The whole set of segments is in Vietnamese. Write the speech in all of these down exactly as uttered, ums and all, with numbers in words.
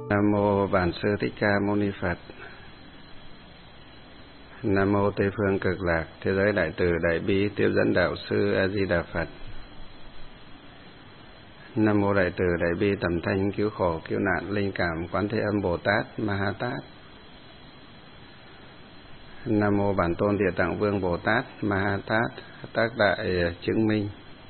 Nam mô Bản Sư Thích Ca Mâu Ni Phật. Nam mô Tây Phương Cực Lạc Thế Giới Đại Từ Đại Bi Tiếp Dẫn Đạo Sư A Di Đà Phật. Nam mô Đại Từ Đại Bi Tầm Thanh Cứu Khổ Cứu Nạn Linh Cảm Quán Thế Âm Bồ Tát Ma Ha Tát. Nam mô Bản Tôn Địa Tạng Vương Bồ Tát Ma Ha Tát Tác Đại Chứng Minh.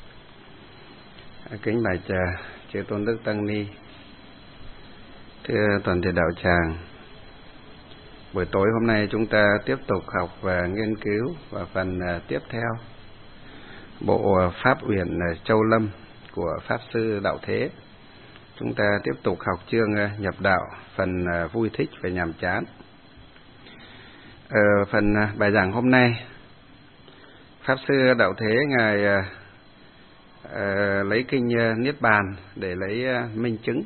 Kính bạch chư Tôn Đức Tăng Ni, thưa toàn thể đạo tràng, buổi tối hôm nay chúng ta tiếp tục học và nghiên cứu vào phần tiếp theo bộ Pháp Uyển Châu Lâm của Pháp Sư Đạo Thế. Chúng ta tiếp tục học chương nhập đạo, phần vui thích và nhàm chán. Ở phần bài giảng hôm nay, Pháp Sư Đạo Thế Ngài uh, lấy kinh Niết Bàn để lấy uh, minh chứng.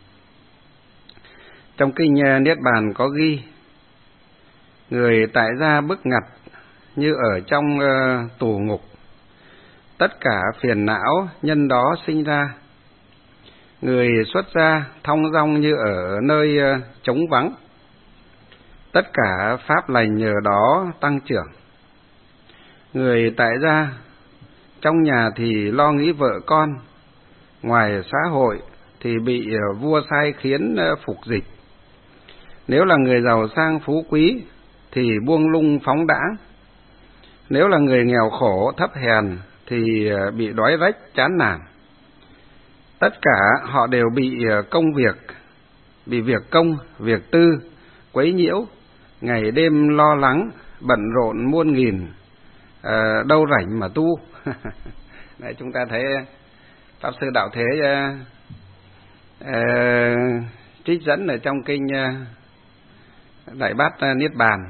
Trong kinh Niết Bàn có ghi: người tại gia bức ngặt như ở trong uh, tù ngục, tất cả phiền não nhân đó sinh ra. Người xuất gia thong dong như ở nơi uh, trống vắng, tất cả pháp lành nhờ đó tăng trưởng. Người tại gia trong nhà thì lo nghĩ vợ con, ngoài xã hội thì bị uh, vua sai khiến uh, phục dịch. Nếu là người giàu sang phú quý thì buông lung phóng đãng. Nếu là người nghèo khổ thấp hèn thì bị đói rách chán nản. Tất cả họ đều bị công việc, bị việc công, việc tư quấy nhiễu, ngày đêm lo lắng, bận rộn muôn nghìn, à, đâu rảnh mà tu. Đấy, chúng ta thấy Pháp Sư Đạo Thế à, à, trích dẫn ở trong kinh à, Đại Bát Niết Bàn,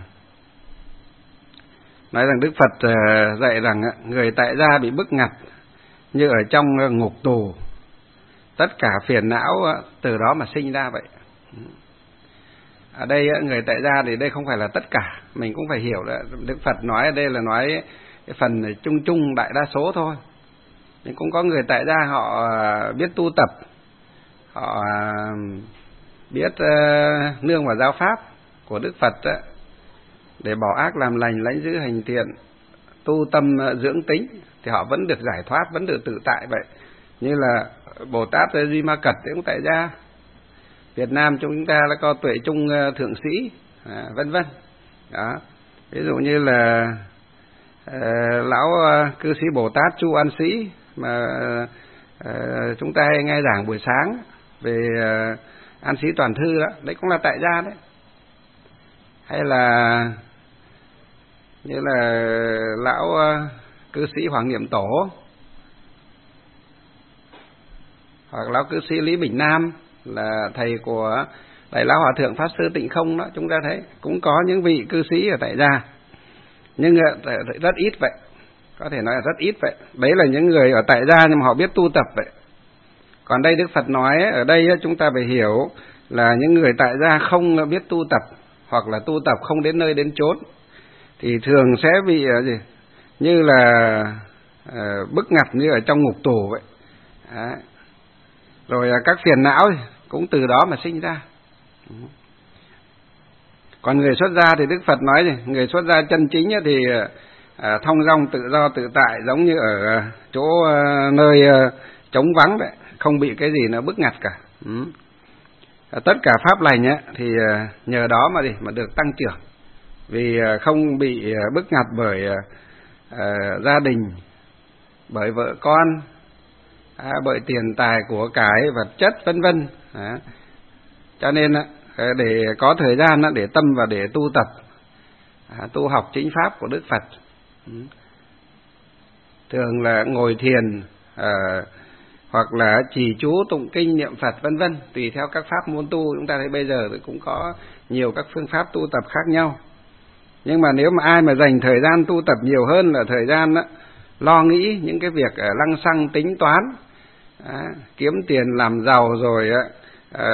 nói rằng Đức Phật dạy rằng người tại gia bị bức ngặt như ở trong ngục tù, tất cả phiền não từ đó mà sinh ra vậy. Ở đây người tại gia thì đây không phải là tất cả, mình cũng phải hiểu là Đức Phật nói ở đây là nói cái phần chung chung đại đa số thôi. Nhưng cũng có người tại gia họ biết tu tập, họ biết nương vào giáo pháp của Đức Phật đó, để bỏ ác làm lành, lãnh giữ hành thiện, tu tâm dưỡng tính, thì họ vẫn được giải thoát, vẫn được tự tại vậy. Như là Bồ Tát Di Ma Cật cũng tại gia. Việt Nam chúng ta là có Tuệ Trung Thượng Sĩ, à, vân vân. Đó. Ví dụ như là uh, lão uh, cư sĩ Bồ Tát Chu An Sĩ mà uh, chúng ta hay nghe giảng buổi sáng về uh, An Sĩ Toàn Thư đó, đấy cũng là tại gia đấy. Hay là như là lão uh, cư sĩ Hoàng Niệm Tổ, hoặc lão cư sĩ Lý Bình Nam là thầy của Đại Lão Hòa Thượng Pháp Sư Tịnh Không đó, chúng ta thấy cũng có những vị cư sĩ ở tại gia, nhưng rất ít vậy, có thể nói là rất ít vậy. Đấy là những người ở tại gia nhưng mà họ biết tu tập vậy. Còn đây Đức Phật nói ở đây chúng ta phải hiểu là những người tại gia không biết tu tập, hoặc là tu tập không đến nơi đến chốn, thì thường sẽ bị gì như là uh, bức ngặt như ở trong ngục tù vậy. Đấy. Rồi các phiền não cũng từ đó mà sinh ra. Còn người xuất gia thì Đức Phật nói gì, người xuất gia chân chính thì uh, thong dong tự do tự tại, giống như ở chỗ uh, nơi uh, trống vắng vậy, không bị cái gì nó bức ngặt cả. Ừ. Tất cả pháp lành ấy, thì nhờ đó mà gì mà được tăng trưởng, vì không bị bức ngặt bởi uh, gia đình, bởi vợ con, à, bởi tiền tài của cải vật chất vân vân. Cho nên để có thời gian để tâm và để tu tập, à, tu học chính pháp của Đức Phật. Thường là ngồi thiền, à, hoặc là trì chú tụng kinh niệm Phật vân vân, tùy theo các pháp môn tu. Chúng ta thấy bây giờ cũng có nhiều các phương pháp tu tập khác nhau. Nhưng mà nếu mà ai mà dành thời gian tu tập nhiều hơn là thời gian đó, lo nghĩ những cái việc lăng xăng tính toán, à, kiếm tiền làm giàu rồi à,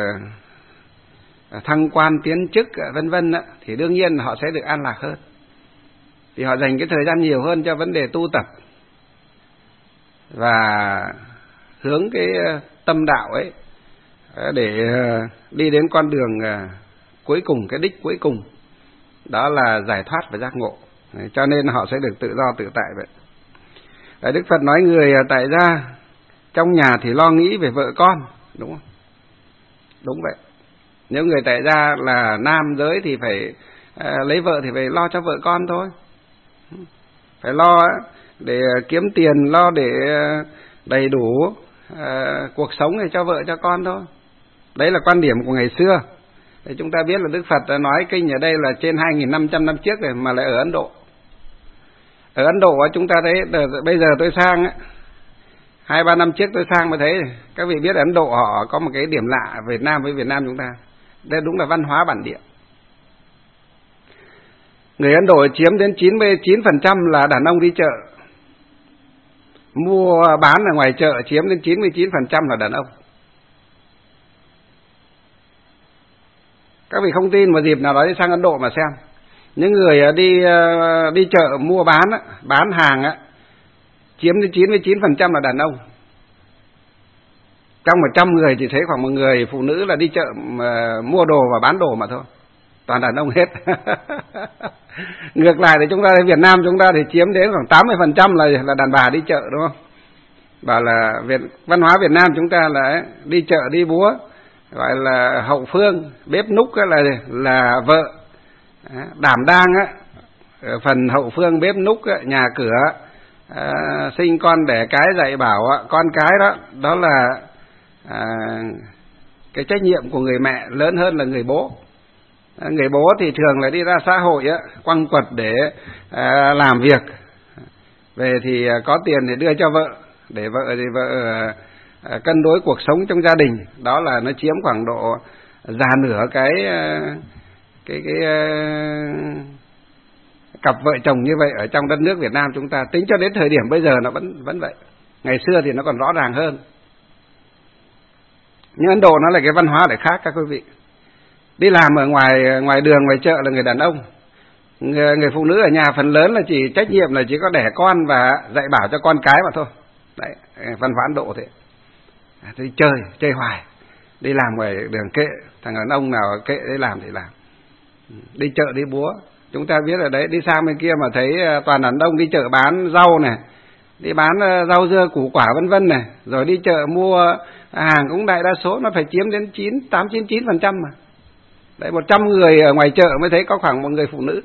thăng quan tiến chức vân vân, thì đương nhiên họ sẽ được an lạc hơn, thì họ dành cái thời gian nhiều hơn cho vấn đề tu tập và hướng cái tâm đạo ấy để đi đến con đường cuối cùng, cái đích cuối cùng, đó là giải thoát và giác ngộ. Cho nên họ sẽ được tự do tự tại vậy. Đức Phật nói người tại gia trong nhà thì lo nghĩ về vợ con, đúng không? Đúng vậy. Nếu người tại gia là nam giới thì phải à, lấy vợ thì phải lo cho vợ con thôi. Phải lo để kiếm tiền, lo để đầy đủ à, cuộc sống để cho vợ cho con thôi. Đấy là quan điểm của ngày xưa. Thì chúng ta biết là Đức Phật nói kinh ở đây là trên hai nghìn năm trăm năm trước rồi, mà lại ở Ấn Độ. Ở Ấn Độ chúng ta thấy, bây giờ tôi sang á, hai ba năm trước tôi sang mới thấy, các vị biết Ấn Độ họ có một cái điểm lạ Việt Nam với Việt Nam chúng ta. Đây đúng là văn hóa bản địa. Người Ấn Độ chiếm đến chín mươi chín phần trăm là đàn ông đi chợ. Mua bán ở ngoài chợ chiếm đến chín mươi chín phần trăm là đàn ông. Các vị không tin, một dịp nào đó đi sang Ấn Độ mà xem. Những người đi đi chợ mua bán, bán hàng á, chiếm đến chín mươi chín phần trăm là đàn ông. Trong một trăm người chỉ thấy khoảng một người phụ nữ là đi chợ mà mua đồ và bán đồ mà thôi. Toàn đàn ông hết. Ngược lại thì chúng ta ở Việt Nam chúng ta thì chiếm đến khoảng tám mươi phần trăm là là đàn bà đi chợ, đúng không? Bảo là Việt, văn hóa Việt Nam chúng ta là đi chợ đi búa, gọi là hậu phương, bếp núc là là vợ, đảm đang á, phần hậu phương bếp núc á, nhà cửa, à, sinh con đẻ cái dạy bảo á, con cái đó, đó là à, cái trách nhiệm của người mẹ lớn hơn là người bố. À, người bố thì thường là đi ra xã hội á, quăng quật để à, làm việc, về thì có tiền thì đưa cho vợ, để vợ thì vợ à, cân đối cuộc sống trong gia đình. Đó là nó chiếm khoảng độ già nửa cái cái cái, cái cặp vợ chồng như vậy ở trong đất nước Việt Nam chúng ta. Tính cho đến thời điểm bây giờ nó vẫn vẫn vậy. Ngày xưa thì nó còn rõ ràng hơn. Nhưng Ấn Độ nó là cái văn hóa lại khác các quý vị. Đi làm ở ngoài ngoài đường, ngoài chợ là người đàn ông. Người, người phụ nữ ở nhà phần lớn là chỉ trách nhiệm là chỉ có đẻ con và dạy bảo cho con cái mà thôi. Đấy, văn hóa Ấn Độ thế. Thì chơi, chơi hoài. Đi làm ngoài đường kệ, thằng đàn ông nào kệ để làm thì làm. Đi chợ đi búa. Chúng ta biết ở đấy, đi sang bên kia mà thấy toàn đàn ông đi chợ bán rau này, đi bán rau dưa củ quả vân vân này, rồi đi chợ mua hàng cũng đại đa số nó phải chiếm đến chín, tám, chín, chín phần trăm mà. Đấy, một trăm người ở ngoài chợ mới thấy có khoảng một người phụ nữ.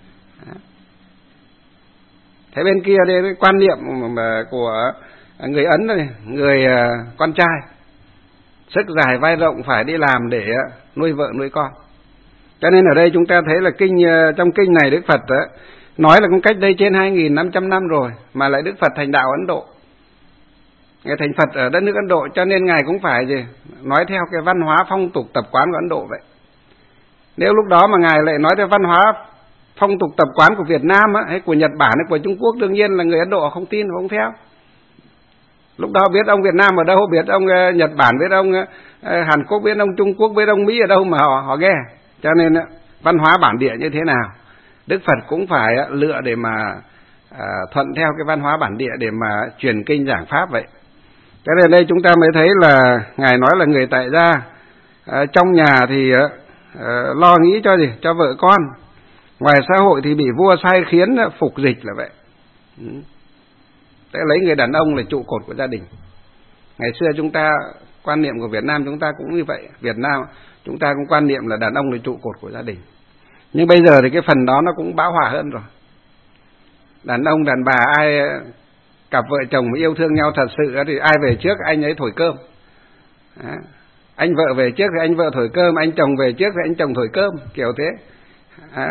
Thế bên kia đây cái quan niệm của người Ấn này, người con trai sức dài vai rộng phải đi làm để nuôi vợ nuôi con. Cho nên ở đây chúng ta thấy là kinh, trong kinh này Đức Phật nói là cũng cách đây trên hai nghìn năm trăm năm rồi mà lại Đức Phật thành đạo Ấn Độ. Ngài thành Phật ở đất nước Ấn Độ, cho nên Ngài cũng phải gì nói theo cái văn hóa phong tục tập quán của Ấn Độ vậy. Nếu lúc đó mà Ngài lại nói theo văn hóa phong tục tập quán của Việt Nam á, hay của Nhật Bản hay của Trung Quốc, đương nhiên là người Ấn Độ không tin và không theo. Lúc đó biết ông Việt Nam ở đâu, biết ông Nhật Bản, biết ông Hàn Quốc, biết ông Trung Quốc, biết ông Mỹ ở đâu mà họ họ nghe. Cho nên văn hóa bản địa như thế nào, Đức Phật cũng phải lựa để mà à, thuận theo cái văn hóa bản địa để mà truyền kinh giảng pháp vậy. Cho nên đây chúng ta mới thấy là Ngài nói là người tại gia à, trong nhà thì à, lo nghĩ cho gì, cho vợ con. Ngoài xã hội thì bị vua sai khiến phục dịch là vậy. Thế lấy người đàn ông là trụ cột của gia đình. Ngày xưa chúng ta, quan niệm của Việt Nam chúng ta cũng như vậy. Việt Nam chúng ta cũng quan niệm là đàn ông là trụ cột của gia đình. Nhưng bây giờ thì cái phần đó nó cũng bão hòa hơn rồi. Đàn ông, đàn bà, ai cặp vợ chồng mà yêu thương nhau thật sự thì ai về trước anh ấy thổi cơm. Đó. Anh vợ về trước thì anh vợ thổi cơm, anh chồng về trước thì anh chồng thổi cơm, kiểu thế. Đó.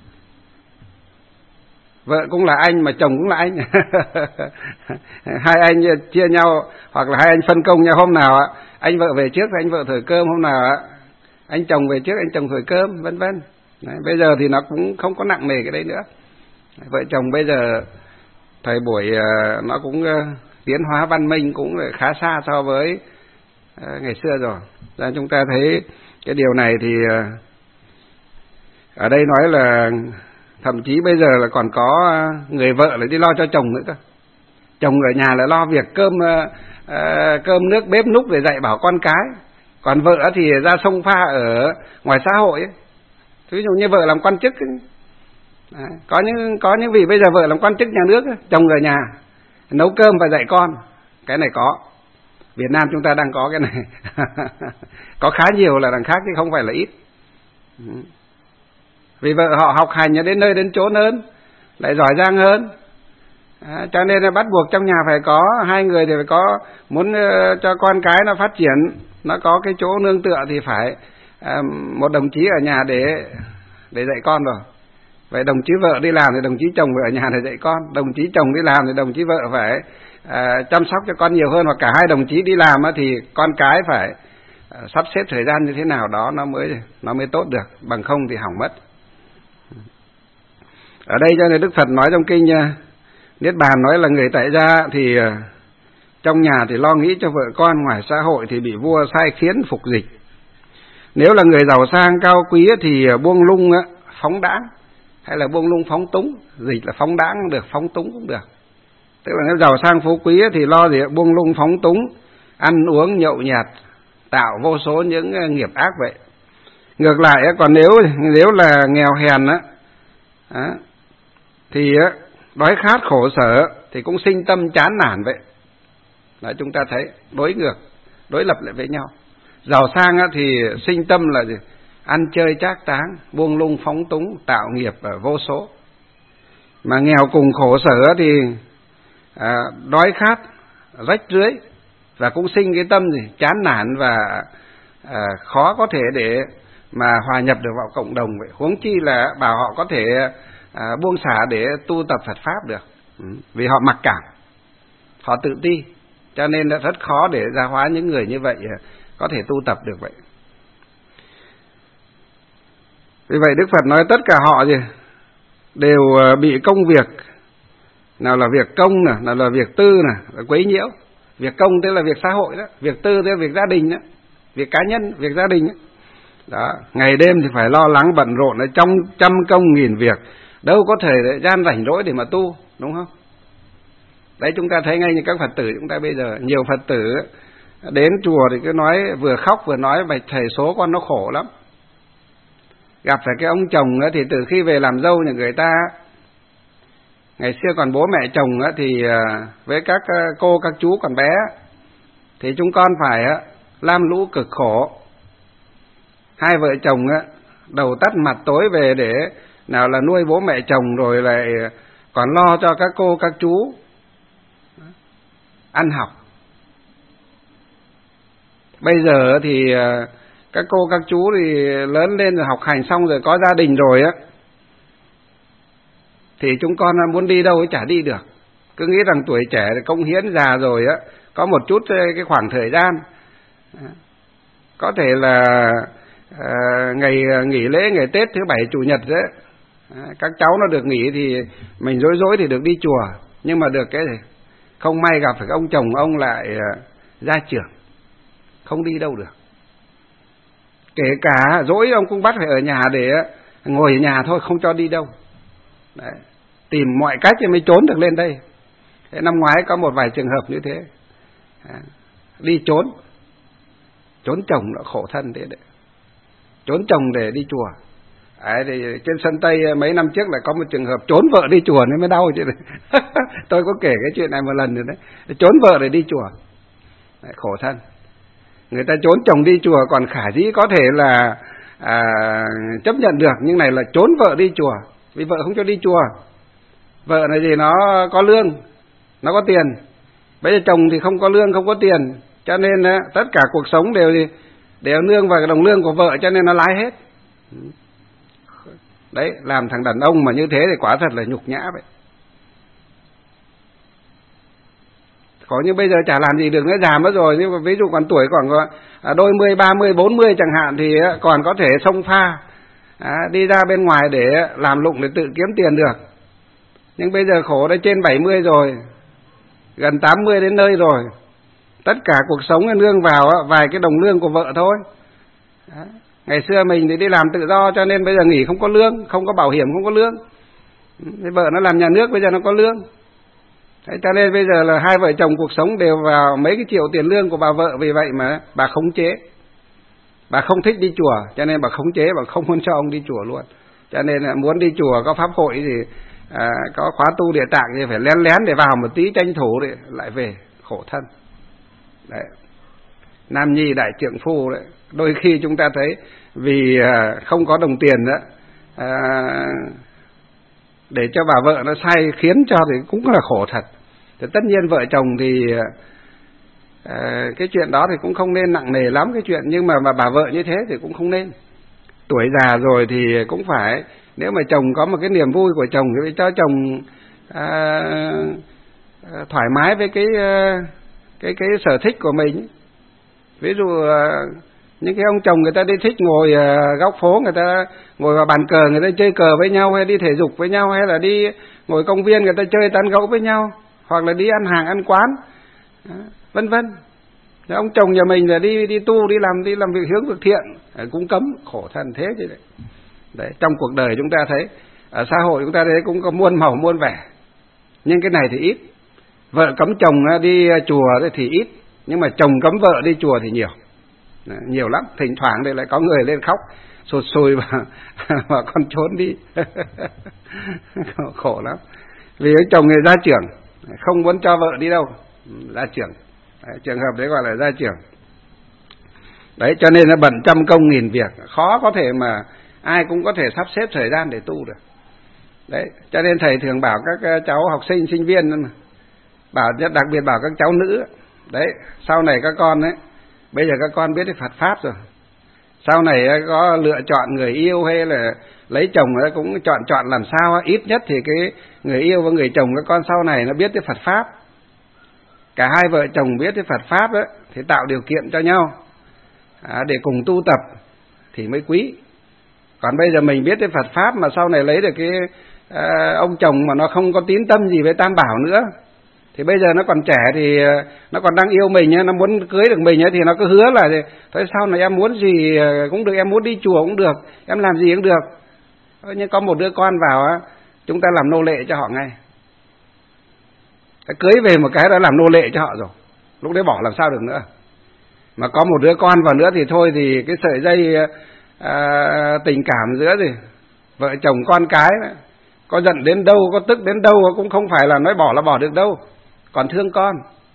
Vợ cũng là anh mà chồng cũng là anh. Hai anh chia nhau, hoặc là hai anh phân công nhau, hôm nào anh vợ về trước thì anh vợ thổi cơm, hôm nào anh chồng về trước anh chồng thổi cơm, vân vân. Bây giờ thì nó cũng không có nặng nề cái đấy nữa. Vợ chồng bây giờ thời buổi nó cũng tiến hóa văn minh cũng khá xa so với ngày xưa rồi. Nên chúng ta thấy cái điều này thì ở đây nói là thậm chí bây giờ là còn có người vợ lại đi lo cho chồng nữa cơ. Chồng ở nhà lại lo việc cơm uh, cơm nước bếp núc để dạy bảo con cái. Còn vợ thì ra xông pha ở ngoài xã hội ấy. Ví dụ như vợ làm quan chức ấy. Đấy, có những có những vị bây giờ vợ làm quan chức nhà nước, chồng ở nhà nấu cơm và dạy con. Cái này có. Việt Nam chúng ta đang có cái này. Có khá nhiều là đằng khác chứ không phải là ít. Vì vợ họ học hành đến nơi đến chốn hơn, lại giỏi giang hơn. À, cho nên là bắt buộc trong nhà phải có hai người thì phải có, muốn uh, cho con cái nó phát triển, nó có cái chỗ nương tựa thì phải uh, một đồng chí ở nhà để để dạy con rồi. Vậy đồng chí vợ đi làm thì đồng chí chồng phải ở nhà để dạy con, đồng chí chồng đi làm thì đồng chí vợ phải uh, chăm sóc cho con nhiều hơn, hoặc cả hai đồng chí đi làm uh, thì con cái phải uh, sắp xếp thời gian như thế nào đó nó mới nó mới tốt được, bằng không thì hỏng mất. Ở đây cho nên Đức Phật nói trong kinh uh, Niết Bàn nói là người tại gia thì uh, trong nhà thì lo nghĩ cho vợ con, ngoài xã hội thì bị vua sai khiến phục dịch. Nếu là người giàu sang cao quý thì buông lung phóng đãng, hay là buông lung phóng túng, dịch là phóng đãng cũng được, phóng túng cũng được. Tức là nếu giàu sang phú quý thì lo gì buông lung phóng túng, ăn uống nhậu nhẹt, tạo vô số những nghiệp ác vậy. Ngược lại còn nếu nếu là nghèo hèn á, thì đói khát khổ sở thì cũng sinh tâm chán nản vậy. Đấy, chúng ta thấy đối ngược, đối lập lại với nhau. Giàu sang thì sinh tâm là gì? Ăn chơi trác táng, buông lung phóng túng, tạo nghiệp ở vô số. Mà nghèo cùng khổ sở thì à, đói khát, rách rưới, và cũng sinh cái tâm gì? Chán nản và à, khó có thể để mà hòa nhập được vào cộng đồng vậy. Huống chi là bảo họ có thể à, buông xả để tu tập Phật Pháp được. Ừ. Vì họ mặc cảm, họ tự ti, cho nên là rất khó để gia hóa những người như vậy có thể tu tập được vậy. Vì vậy Đức Phật nói tất cả họ gì đều bị công việc, nào là việc công nè, nào là việc tư nè, là quấy nhiễu. Việc công tức là việc xã hội đó, việc tư tức là việc gia đình đó, việc cá nhân, việc gia đình đó. Đó, ngày đêm thì phải lo lắng bận rộn ở trong trăm công nghìn việc, đâu có thời gian rảnh rỗi để mà tu, đúng không? Đấy, chúng ta thấy ngay như các Phật tử chúng ta bây giờ, nhiều Phật tử đến chùa thì cứ nói, vừa khóc vừa nói bạch thầy số con nó khổ lắm. Gặp phải cái ông chồng thì từ khi về làm dâu nhà người ta, ngày xưa còn bố mẹ chồng thì với các cô các chú còn bé thì chúng con phải lam lũ cực khổ. Hai vợ chồng đầu tắt mặt tối về để nào là nuôi bố mẹ chồng, rồi lại còn lo cho các cô các chú ăn học. Bây giờ thì các cô các chú thì lớn lên rồi, học hành xong rồi, có gia đình rồi á, thì chúng con muốn đi đâu ấy chả đi được. Cứ nghĩ rằng tuổi trẻ công hiến, già rồi á, có một chút cái khoảng thời gian, có thể là à, ngày nghỉ lễ, ngày Tết, thứ bảy, chủ nhật đấy, các cháu nó được nghỉ thì mình rối rối thì được đi chùa. Nhưng mà được cái gì? Không may gặp phải ông chồng ông lại gia trưởng, không đi đâu được. Kể cả dỗi ông cũng bắt phải ở nhà để ngồi ở nhà thôi, không cho đi đâu. Đấy, tìm mọi cách thì mới trốn được lên đây. Thế năm ngoái có một vài trường hợp như thế, đi trốn, trốn chồng nó khổ thân thế đấy, trốn chồng để đi chùa. Đấy, thì trên sân Tây mấy năm trước lại có một trường hợp trốn vợ đi chùa nên mới đau chứ. Tôi có kể cái chuyện này một lần rồi đấy, trốn vợ để đi chùa. Đấy, khổ thân. Người ta trốn chồng đi chùa còn khả dĩ có thể là à, chấp nhận được, nhưng này là trốn vợ đi chùa, vì vợ không cho đi chùa. Vợ này gì nó có lương, nó có tiền, bây giờ chồng thì không có lương, không có tiền, cho nên tất cả cuộc sống đều gì đều nương vào cái đồng lương của vợ, cho nên nó lái hết. Đấy, làm thằng đàn ông mà như thế thì quả thật là nhục nhã vậy. Có như bây giờ chả làm gì được nữa, già mất rồi, nhưng mà ví dụ còn tuổi khoảng đôi mươi, ba mươi, bốn mươi chẳng hạn thì còn có thể xông pha à, đi ra bên ngoài để làm lụng để tự kiếm tiền được. Nhưng bây giờ khổ đã trên bảy mươi rồi, gần tám mươi đến nơi rồi, tất cả cuộc sống nương vào vài cái đồng lương của vợ thôi. Đó. Ngày xưa mình thì đi làm tự do, cho nên bây giờ nghỉ không có lương, không có bảo hiểm, không có lương. Thế vợ nó làm nhà nước, bây giờ nó có lương. Thế cho nên bây giờ là hai vợ chồng cuộc sống đều vào mấy cái triệu tiền lương của bà vợ, vì vậy mà bà khống chế. Bà không thích đi chùa, cho nên bà khống chế, bà không muốn cho ông đi chùa luôn. Cho nên là muốn đi chùa có pháp hội thì à, có khóa tu địa tạng thì phải lén lén để vào một tí tranh thủ để lại về, khổ thân. Đấy. Nam nhi đại trượng phu đấy. Đôi khi chúng ta thấy vì à, không có đồng tiền đó, à, để cho bà vợ nó say khiến cho thì cũng là khổ thật. Thì tất nhiên vợ chồng thì à, cái chuyện đó thì cũng không nên nặng nề lắm cái chuyện, nhưng mà, mà bà vợ như thế thì cũng không nên. Tuổi già rồi thì cũng phải, nếu mà chồng có một cái niềm vui của chồng thì cho chồng à, thoải mái với cái cái cái sở thích của mình. Ví dụ những cái ông chồng người ta đi thích ngồi góc phố, người ta ngồi vào bàn cờ, người ta chơi cờ với nhau, hay đi thể dục với nhau, hay là đi ngồi công viên người ta chơi tán gẫu với nhau, hoặc là đi ăn hàng ăn quán, vân vân. Ông chồng nhà mình là đi đi tu, đi làm đi làm việc hướng việc thiện, cũng cấm, khổ thân thế chứ đấy. Đấy, trong cuộc đời chúng ta thấy, ở xã hội chúng ta thấy cũng có muôn màu muôn vẻ, nhưng cái này thì ít. Vợ cấm chồng đi chùa thì ít, nhưng mà chồng cấm vợ đi chùa thì nhiều, nhiều lắm. Thỉnh thoảng thì lại có người lên khóc sụt sùi và, và con trốn đi. Khổ lắm. Vì cái chồng người gia trưởng, không muốn cho vợ đi đâu, gia trưởng. Đấy, trường hợp đấy gọi là gia trưởng. Đấy, cho nên là bận trăm công nghìn việc, khó có thể mà ai cũng có thể sắp xếp thời gian để tu được. Đấy, cho nên thầy thường bảo các cháu học sinh sinh viên, bảo đặc biệt bảo các cháu nữ, đấy, sau này các con ấy, bây giờ các con biết cái Phật pháp rồi, sau này có lựa chọn người yêu hay là lấy chồng cũng chọn chọn làm sao ít nhất thì cái người yêu và người chồng các con sau này nó biết cái Phật pháp, cả hai vợ chồng biết cái Phật pháp ấy, thì tạo điều kiện cho nhau à, để cùng tu tập thì mới quý. Còn bây giờ mình biết cái Phật pháp mà sau này lấy được cái à, ông chồng mà nó không có tín tâm gì với Tam Bảo nữa, thì bây giờ nó còn trẻ thì nó còn đang yêu mình, nó muốn cưới được mình thì nó cứ hứa là thôi sau này em muốn gì cũng được, em muốn đi chùa cũng được, em làm gì cũng được. Nhưng có một đứa con vào chúng ta làm nô lệ cho họ ngay, cưới về một cái đã làm nô lệ cho họ rồi, lúc đấy bỏ làm sao được nữa. Mà có một đứa con vào nữa thì thôi, thì cái sợi dây à, tình cảm giữa thì vợ chồng con cái có giận đến đâu, có tức đến đâu cũng không phải là nói bỏ là bỏ được đâu. Còn thương con,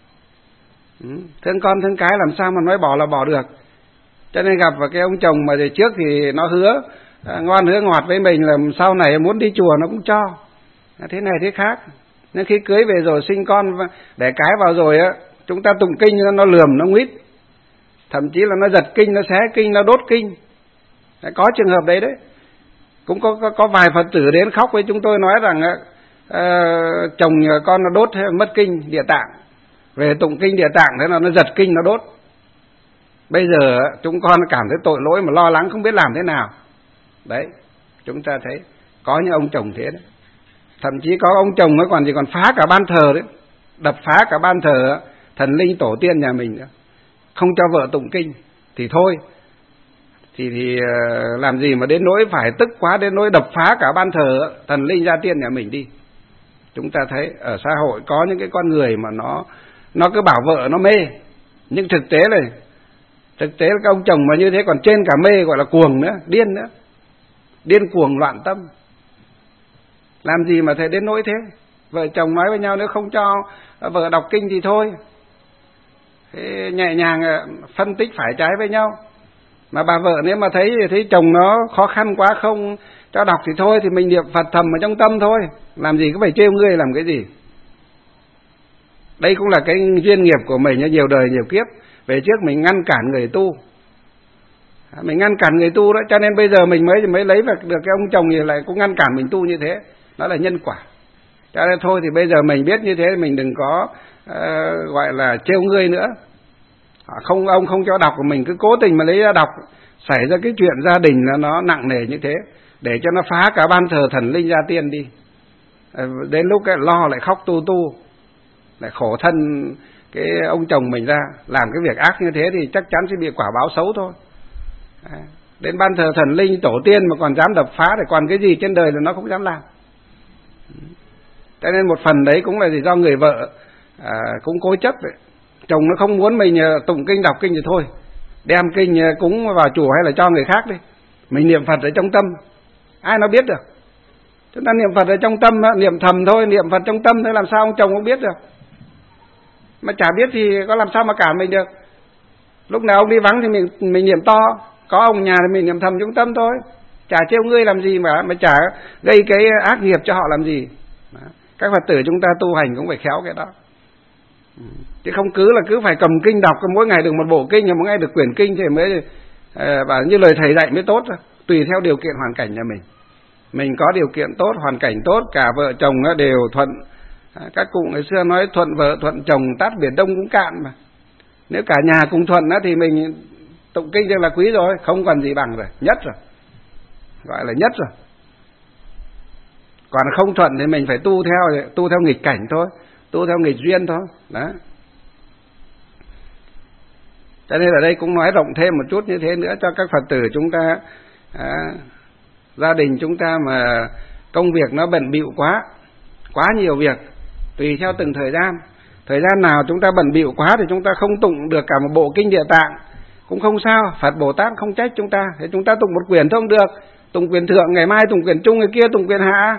thương con thương cái làm sao mà nói bỏ là bỏ được. Cho nên gặp vào cái ông chồng mà về trước thì nó hứa à, ngon hứa ngọt với mình là sau này muốn đi chùa nó cũng cho thế này thế khác. Nên khi cưới về rồi sinh con đẻ cái vào rồi á, chúng ta tụng kinh nó, nó lườm nó nguyết, thậm chí là nó giật kinh, nó xé kinh, nó đốt kinh. Có trường hợp đấy đấy. Cũng có, có, có vài Phật tử đến khóc với chúng tôi nói rằng uh, chồng con nó đốt mất kinh địa tạng, về tụng kinh địa tạng thế là nó giật kinh nó đốt. Bây giờ chúng con cảm thấy tội lỗi mà lo lắng không biết làm thế nào. Đấy, chúng ta thấy có những ông chồng thế đấy. Thậm chí có ông chồng nó còn gì còn phá cả ban thờ đấy, đập phá cả ban thờ thần linh tổ tiên nhà mình nữa, không cho vợ tụng kinh. Thì thôi, thì thì làm gì mà đến nỗi phải tức quá đến nỗi đập phá cả ban thờ thần linh gia tiên nhà mình đi. Chúng ta thấy ở xã hội có những cái con người mà nó nó cứ bảo vợ nó mê, nhưng thực tế này, thực tế là các ông chồng mà như thế còn trên cả mê, gọi là cuồng nữa, điên nữa, điên cuồng loạn tâm. Làm gì mà thấy đến nỗi thế. Vợ chồng nói với nhau nếu không cho vợ đọc kinh thì thôi, thế nhẹ nhàng phân tích phải trái với nhau. Mà bà vợ nếu mà thấy thấy chồng nó khó khăn quá không cho đọc thì thôi, thì mình niệm Phật thầm ở trong tâm thôi, làm gì cứ phải trêu ngươi làm cái gì. Đây cũng là cái duyên nghiệp của mình, nhiều đời nhiều kiếp về trước mình ngăn cản người tu, mình ngăn cản người tu đó, cho nên bây giờ mình mới mới lấy được cái ông chồng thì lại cũng ngăn cản mình tu như thế. Đó là nhân quả. Cho nên thôi thì bây giờ mình biết như thế mình đừng có uh, gọi là trêu ngươi nữa. Không, ông không cho đọc của mình cứ cố tình mà lấy ra đọc, xảy ra cái chuyện gia đình nó, nó nặng nề như thế, để cho nó phá cả ban thờ thần linh gia tiên đi. Đến lúc cái lo lại khóc tu tu, lại khổ thân cái ông chồng mình ra, làm cái việc ác như thế thì chắc chắn sẽ bị quả báo xấu thôi. Đến ban thờ thần linh tổ tiên mà còn dám đập phá thì còn cái gì trên đời là nó không dám làm. Cho nên một phần đấy cũng là gì do người vợ à, cũng cố chấp đấy. Chồng nó không muốn mình tụng kinh đọc kinh thì thôi, đem kinh cúng vào chùa hay là cho người khác đi, mình niệm Phật ở trong tâm, ai nó biết được? Chúng ta niệm Phật ở trong tâm, niệm thầm thôi, niệm Phật trong tâm thôi, làm sao ông chồng không biết được? Mà chả biết thì có làm sao mà cản mình được? Lúc nào ông đi vắng thì mình mình niệm to, có ông nhà thì mình niệm thầm trong tâm thôi, chả trêu ngươi làm gì mà mà chả gây cái ác nghiệp cho họ làm gì. Đó. Các Phật tử chúng ta tu hành cũng phải khéo cái đó, chứ không cứ là cứ phải cầm kinh đọc, mỗi ngày được một bộ kinh, mỗi ngày được quyển kinh thì mới bảo như lời thầy dạy mới tốt. Tùy theo điều kiện hoàn cảnh nhà mình, mình có điều kiện tốt, hoàn cảnh tốt, cả vợ chồng nó đều thuận. Các cụ ngày xưa nói thuận vợ thuận chồng tát biển Đông cũng cạn mà. Nếu cả nhà cùng thuận đó thì mình tụng kinh thì là quý rồi, không còn gì bằng rồi, nhất rồi, gọi là nhất rồi. Còn không thuận thì mình phải tu theo tu theo nghịch cảnh thôi, tu theo nghịch duyên thôi. Đó. Cho nên ở đây cũng nói rộng thêm một chút như thế nữa cho các Phật tử chúng ta. À, gia đình chúng ta mà công việc nó bận bịu quá, quá nhiều việc, tùy theo từng thời gian. Thời gian nào chúng ta bận bịu quá thì chúng ta không tụng được cả một bộ kinh Địa Tạng cũng không sao, Phật Bồ Tát không trách chúng ta. Thì chúng ta tụng một quyển thôi không được, tụng quyển thượng, ngày mai tụng quyển trung, ngày kia tụng quyển hạ.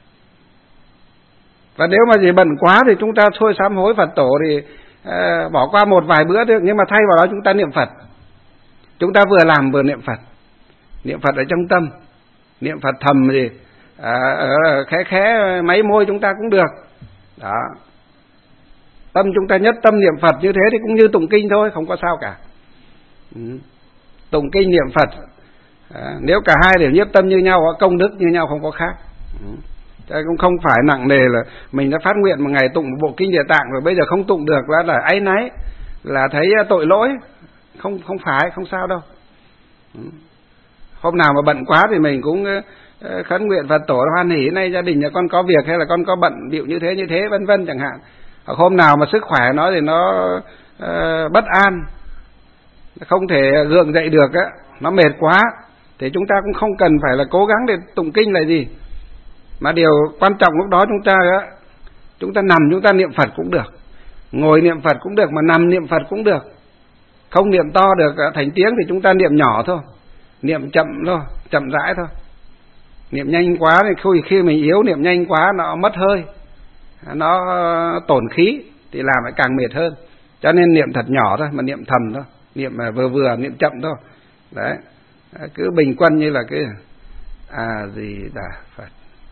Và nếu mà gì bận quá thì chúng ta thôi sám hối Phật tổ thì à, bỏ qua một vài bữa được, nhưng mà thay vào đó chúng ta niệm Phật. Chúng ta vừa làm vừa niệm Phật, niệm Phật ở trong tâm, niệm Phật thầm gì à, khẽ khẽ máy môi chúng ta cũng được. Đó. Tâm chúng ta nhất tâm niệm Phật như thế thì cũng như tụng kinh thôi, không có sao cả. Ừ. Tụng kinh niệm Phật à, nếu cả hai đều nhiếp tâm như nhau, công đức như nhau, không có khác. Ừ. Thế cũng không phải nặng nề là mình đã phát nguyện một ngày tụng một bộ kinh Địa Tạng rồi bây giờ không tụng được là là áy náy, là thấy tội lỗi. Không không phải, không sao đâu. Ừ. Hôm nào mà bận quá thì mình cũng uh, khấn nguyện Phật tổ hoan hỷ, nay gia đình nhà con có việc hay là con có bận bịu như thế như thế vân vân chẳng hạn. Hoặc hôm nào mà sức khỏe nó thì nó uh, bất an, không thể gượng dậy được á, nó mệt quá thì chúng ta cũng không cần phải là cố gắng để tụng kinh là gì. Mà điều quan trọng lúc đó chúng ta á, chúng ta nằm chúng ta niệm Phật cũng được, ngồi niệm Phật cũng được, mà nằm niệm Phật cũng được. Không niệm to được thành tiếng thì chúng ta niệm nhỏ thôi, niệm chậm thôi, chậm rãi thôi. Niệm nhanh quá thì khi khi mình yếu, niệm nhanh quá nó mất hơi, nó tổn khí thì làm lại càng mệt hơn. Cho nên niệm thật nhỏ thôi, mà niệm thầm thôi, niệm vừa vừa, niệm chậm thôi. Đấy, cứ bình quân như là cái A Di Đà Phật,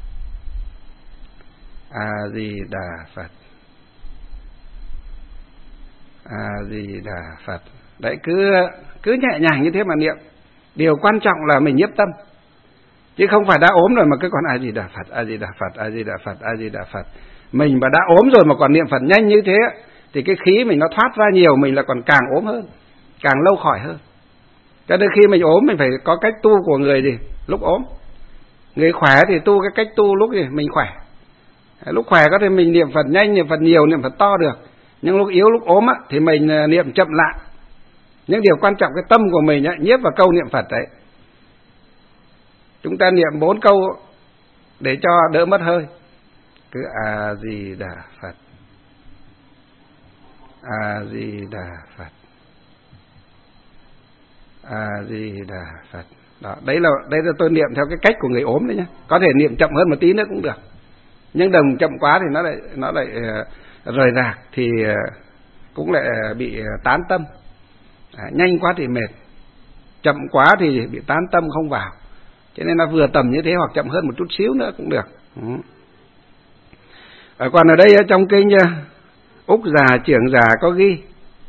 A Di Đà Phật, A Di Đà Phật. Đấy, cứ cứ nhẹ nhàng như thế mà niệm. Điều quan trọng là mình nhiếp tâm, chứ không phải đã ốm rồi mà cứ còn A Di Đà Phật, A Di Đà Phật, A Di Đà Phật, A Di Đà Phật. Mình mà đã ốm rồi mà còn niệm Phật nhanh như thế thì cái khí mình nó thoát ra nhiều, mình là còn càng ốm hơn, càng lâu khỏi hơn. Cho nên khi mình ốm mình phải có cách tu của người gì lúc ốm. Người khỏe thì tu cái cách tu lúc gì mình khỏe. Lúc khỏe có thể mình niệm Phật nhanh, niệm Phật nhiều, niệm Phật to được. Nhưng lúc yếu, lúc ốm á, thì mình niệm chậm lại. Những điều quan trọng cái tâm của mình á, nhiếp vào câu niệm Phật đấy. Chúng ta niệm bốn câu để cho đỡ mất hơi. Cứ A Di Đà Phật, A Di Đà Phật, A Di Đà Phật. Đó, đấy là đấy là tôi niệm theo cái cách của người ốm đấy nhá. Có thể niệm chậm hơn một tí nữa cũng được. Nhưng đừng chậm quá thì nó lại nó lại uh, rời rạc thì uh, cũng lại uh, bị uh, tán tâm. À, nhanh quá thì mệt, chậm quá thì bị tán tâm không vào. Cho nên nó vừa tầm như thế hoặc chậm hơn một chút xíu nữa cũng được. Ừ. À, còn ở đây trong kinh uh, Úc Già Trưởng Già có ghi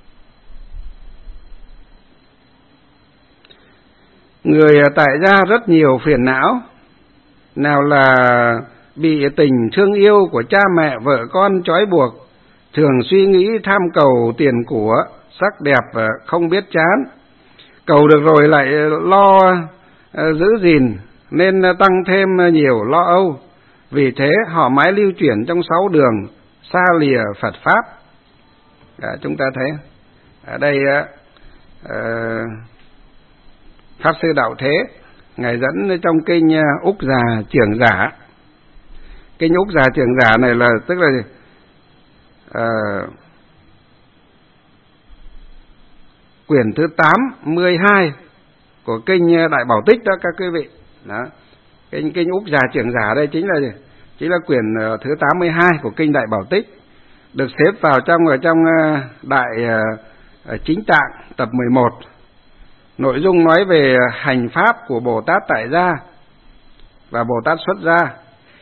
người tại gia rất nhiều phiền não, nào là bị tình thương yêu của cha mẹ vợ con trói buộc, thường suy nghĩ tham cầu tiền của, sắc đẹp không biết chán, cầu được rồi lại lo giữ gìn nên tăng thêm nhiều lo âu. Vì thế họ mãi lưu chuyển trong sáu đường, xa lìa Phật pháp. À, chúng ta thấy ở đây uh, Pháp Sư Đạo Thế ngài dẫn trong kinh Úc Già Trưởng Giả. Kinh Úc Già Trưởng Giả này là tức là uh, quyển thứ tám mươi hai của kinh Đại Bảo Tích đó các quý vị. Đó. Kinh kinh Úc Già Trưởng Giả đây chính là gì? Chính là quyển thứ tám mươi hai của kinh Đại Bảo Tích, được xếp vào trong ở trong Đại Chính Tạng tập mười một. Nội dung nói về hành pháp của Bồ Tát Tại Gia và Bồ Tát Xuất Gia,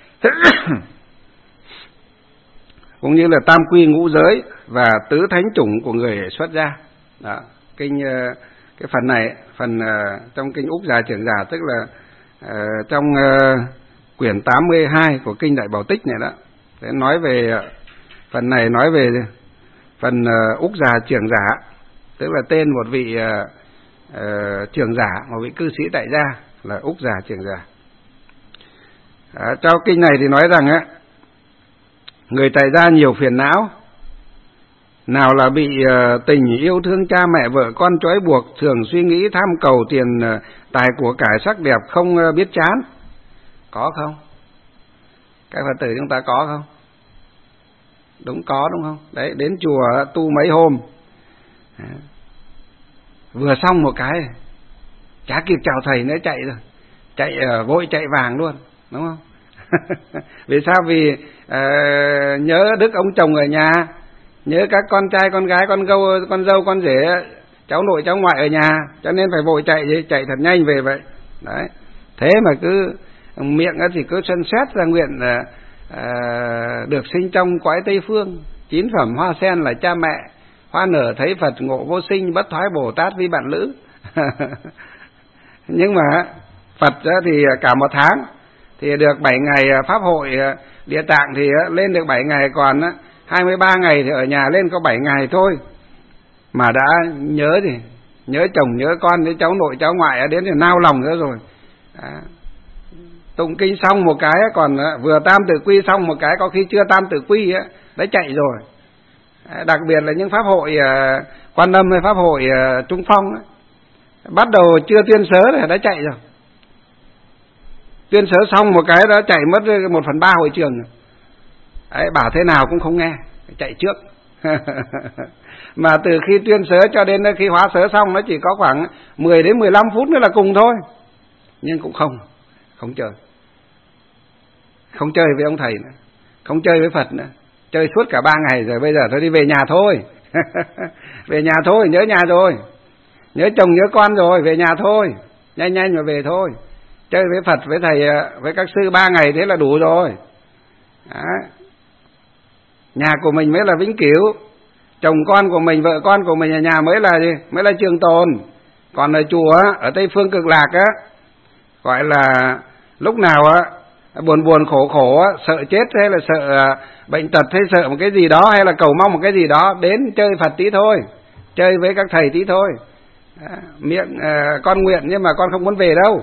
cũng như là tam quy ngũ giới và tứ thánh chủng của người xuất gia. Đó. Kinh cái phần này, phần uh, trong kinh Úc Già Trưởng Giả, tức là uh, trong uh, quyển tám mươi hai của kinh Đại Bảo Tích này đó. Để nói về uh, phần này nói về phần uh, Úc Già Trưởng Giả, tức là tên một vị uh, uh, trưởng giả, một vị cư sĩ tại gia là Úc Già Trưởng Giả. Uh, trong kinh này thì nói rằng á, người tại gia nhiều phiền não, nào là bị uh, tình yêu thương cha mẹ vợ con trói buộc, thường suy nghĩ tham cầu tiền uh, tài của cải sắc đẹp không uh, biết chán. Có không? Các Phật tử chúng ta có không? Đúng có đúng không? Đấy, đến chùa tu mấy hôm, à, vừa xong một cái chả kịp chào thầy nữa chạy rồi, chạy uh, vội chạy vàng luôn, đúng không? Vì sao? Vì uh, nhớ đức ông chồng ở nhà, nhớ các con trai con gái, con dâu con dâu con rể, cháu nội cháu ngoại ở nhà, cho nên phải vội chạy chạy thật nhanh về vậy. Đấy, thế mà cứ miệng thì cứ sân xét ra nguyện là uh, được sinh trong cõi Tây Phương, chín phẩm hoa sen là cha mẹ, hoa nở thấy Phật ngộ vô sinh, bất thoái Bồ Tát vi bạn lữ. Nhưng mà Phật thì cả một tháng thì được bảy ngày pháp hội Địa Tạng thì lên được bảy ngày, còn hai mươi ba ngày thì ở nhà lên có bảy ngày thôi. Mà đã nhớ thì nhớ chồng nhớ con, nhớ cháu nội cháu ngoại đến thì nao lòng nữa rồi. Đó. Tụng kinh xong một cái, còn vừa tam tự quy xong một cái, có khi chưa tam tự quy á đã chạy rồi. Đặc biệt là những pháp hội Quan Âm hay pháp hội Trung Phong ấy, bắt đầu chưa tuyên sớ thì đã chạy rồi. Tuyên sớ xong một cái đã chạy mất một phần ba hội trường. Đấy, bảo thế nào cũng không nghe, chạy trước. Mà từ khi tuyên sớ cho đến khi hóa sớ xong nó chỉ có khoảng mười đến mười lăm phút nữa là cùng thôi. Nhưng cũng không, không chơi. Không chơi với ông thầy nữa, không chơi với Phật nữa. Chơi suốt cả ba ngày rồi, bây giờ thôi đi về nhà thôi. Về nhà thôi, nhớ nhà rồi, nhớ chồng nhớ con rồi, về nhà thôi, nhanh nhanh mà về thôi. Chơi với Phật với thầy với các sư ba ngày thế là đủ rồi. Đó. Nhà của mình mới là vĩnh cửu, chồng con của mình, vợ con của mình ở nhà mới là gì? Mới là trường tồn. Còn ở chùa ở Tây Phương Cực Lạc á, gọi là lúc nào á buồn buồn khổ khổ á, sợ chết hay là sợ bệnh tật hay sợ một cái gì đó, hay là cầu mong một cái gì đó, đến chơi Phật tí thôi, chơi với các thầy tí thôi. Đó. Miệng uh, con nguyện nhưng mà con không muốn về đâu.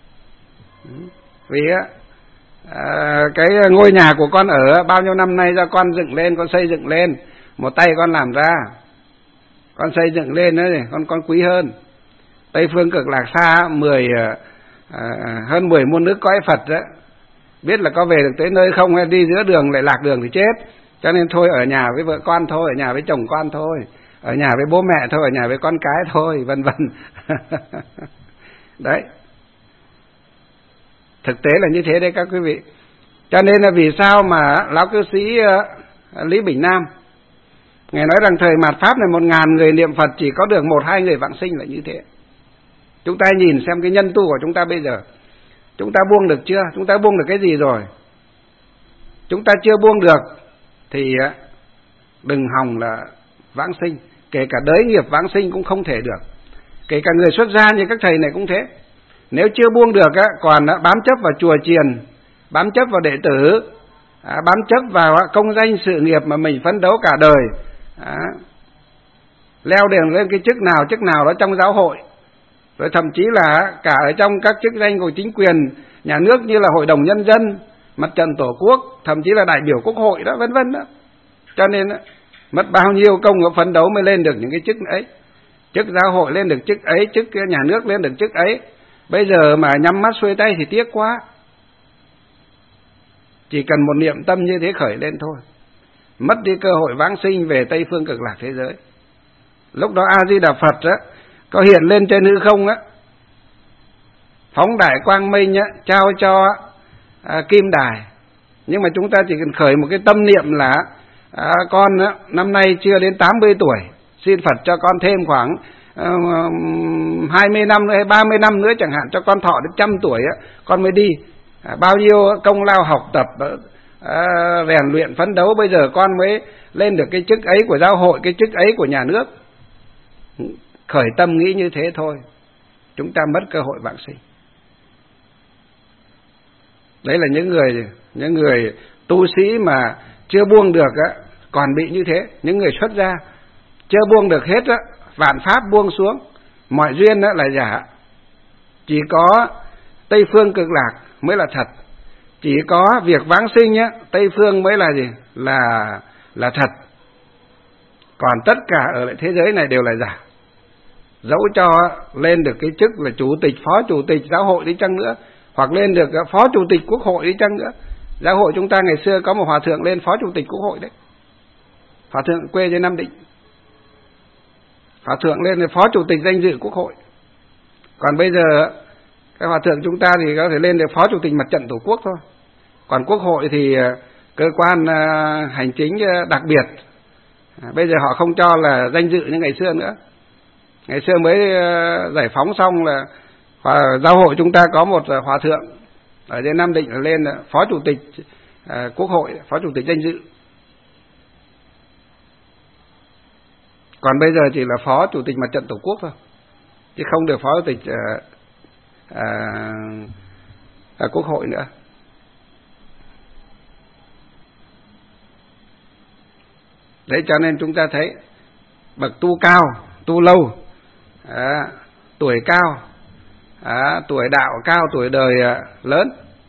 Vì á à, cái ngôi nhà của con ở bao nhiêu năm nay do con dựng lên, con xây dựng lên, một tay con làm ra, con xây dựng lên đó thì con con quý hơn. Tây Phương Cực Lạc xa mười à, hơn mười muôn nước cõi Phật đó, biết là có về được tới nơi không, hay đi giữa đường lại lạc đường thì chết. Cho nên thôi ở nhà với vợ con thôi, ở nhà với chồng con thôi, ở nhà với bố mẹ thôi, ở nhà với con cái thôi, vân vân. Đấy, thực tế là như thế đấy các quý vị. Cho nên là vì sao mà lão cư sĩ uh, Lý Bình Nam ngài nói rằng thời mạt Pháp này một ngàn người niệm Phật chỉ có được một hai người vãng sinh là như thế. Chúng ta nhìn xem cái nhân tu của chúng ta bây giờ, chúng ta buông được chưa? Chúng ta buông được cái gì rồi? Chúng ta chưa buông được thì uh, đừng hòng là vãng sinh. Kể cả đới nghiệp vãng sinh cũng không thể được. Kể cả người xuất gia như các thầy này cũng thế. Nếu chưa buông được á, còn á, bám chấp vào chùa chiền, bám chấp vào đệ tử, à, bám chấp vào á, công danh sự nghiệp mà mình phấn đấu cả đời, à, leo đèn lên cái chức nào chức nào đó trong giáo hội, rồi thậm chí là cả ở trong các chức danh của chính quyền nhà nước như là Hội đồng Nhân dân, Mặt trận Tổ quốc, thậm chí là đại biểu Quốc hội đó, vân vân đó. Cho nên á, mất bao nhiêu công và phấn đấu mới lên được những cái chức ấy, chức giáo hội lên được chức ấy, chức nhà nước lên được chức ấy. Bây giờ mà nhắm mắt xuôi tay thì tiếc quá. Chỉ cần một niệm tâm như thế khởi lên thôi, mất đi cơ hội vãng sinh về Tây Phương Cực Lạc thế giới. Lúc đó A Di Đà Phật á, có hiện lên trên hư không á, phóng đại quang minh á, trao cho à, kim đài. Nhưng mà chúng ta chỉ cần khởi một cái tâm niệm là à, con á, năm nay chưa đến tám mươi tuổi, xin Phật cho con thêm khoảng à, hai mươi năm nữa hay ba mươi năm nữa chẳng hạn, cho con thọ đến trăm tuổi á, con mới đi. À, bao nhiêu công lao học tập, à, rèn luyện phấn đấu, bây giờ con mới lên được cái chức ấy của giáo hội, cái chức ấy của nhà nước. Khởi tâm nghĩ như thế thôi, chúng ta mất cơ hội vãng sinh. Đấy là những người những người tu sĩ mà chưa buông được á, còn bị như thế. Những người xuất gia chưa buông được hết á, vạn pháp buông xuống, mọi duyên á là giả. Chỉ có Tây phương cực lạc mới là thật. Chỉ có việc vãng sinh á, Tây phương mới là gì? Là là thật. Còn tất cả ở lại thế giới này đều là giả. Dẫu cho lên được cái chức là chủ tịch, phó chủ tịch giáo hội đi chăng nữa, hoặc lên được phó chủ tịch quốc hội đi chăng nữa. Giáo hội chúng ta ngày xưa có một hòa thượng lên phó chủ tịch quốc hội đấy, hòa thượng quê trên Nam Định. Hòa thượng lên là phó chủ tịch danh dự quốc hội. Còn bây giờ các hòa thượng chúng ta thì có thể lên được phó chủ tịch mặt trận tổ quốc thôi. Còn quốc hội thì cơ quan hành chính đặc biệt, bây giờ họ không cho là danh dự như ngày xưa nữa. Ngày xưa mới giải phóng xong là giáo hội chúng ta có một hòa thượng ở trên Nam Định lên là phó chủ tịch quốc hội, phó chủ tịch danh dự. Còn bây giờ chỉ là phó chủ tịch mặt trận tổ quốc thôi, chứ không được phó chủ tịch à, à, à, quốc hội nữa. Đấy, cho nên chúng ta thấy bậc tu cao, tu lâu, à, tuổi cao, à, tuổi đạo cao, tuổi đời à, lớn.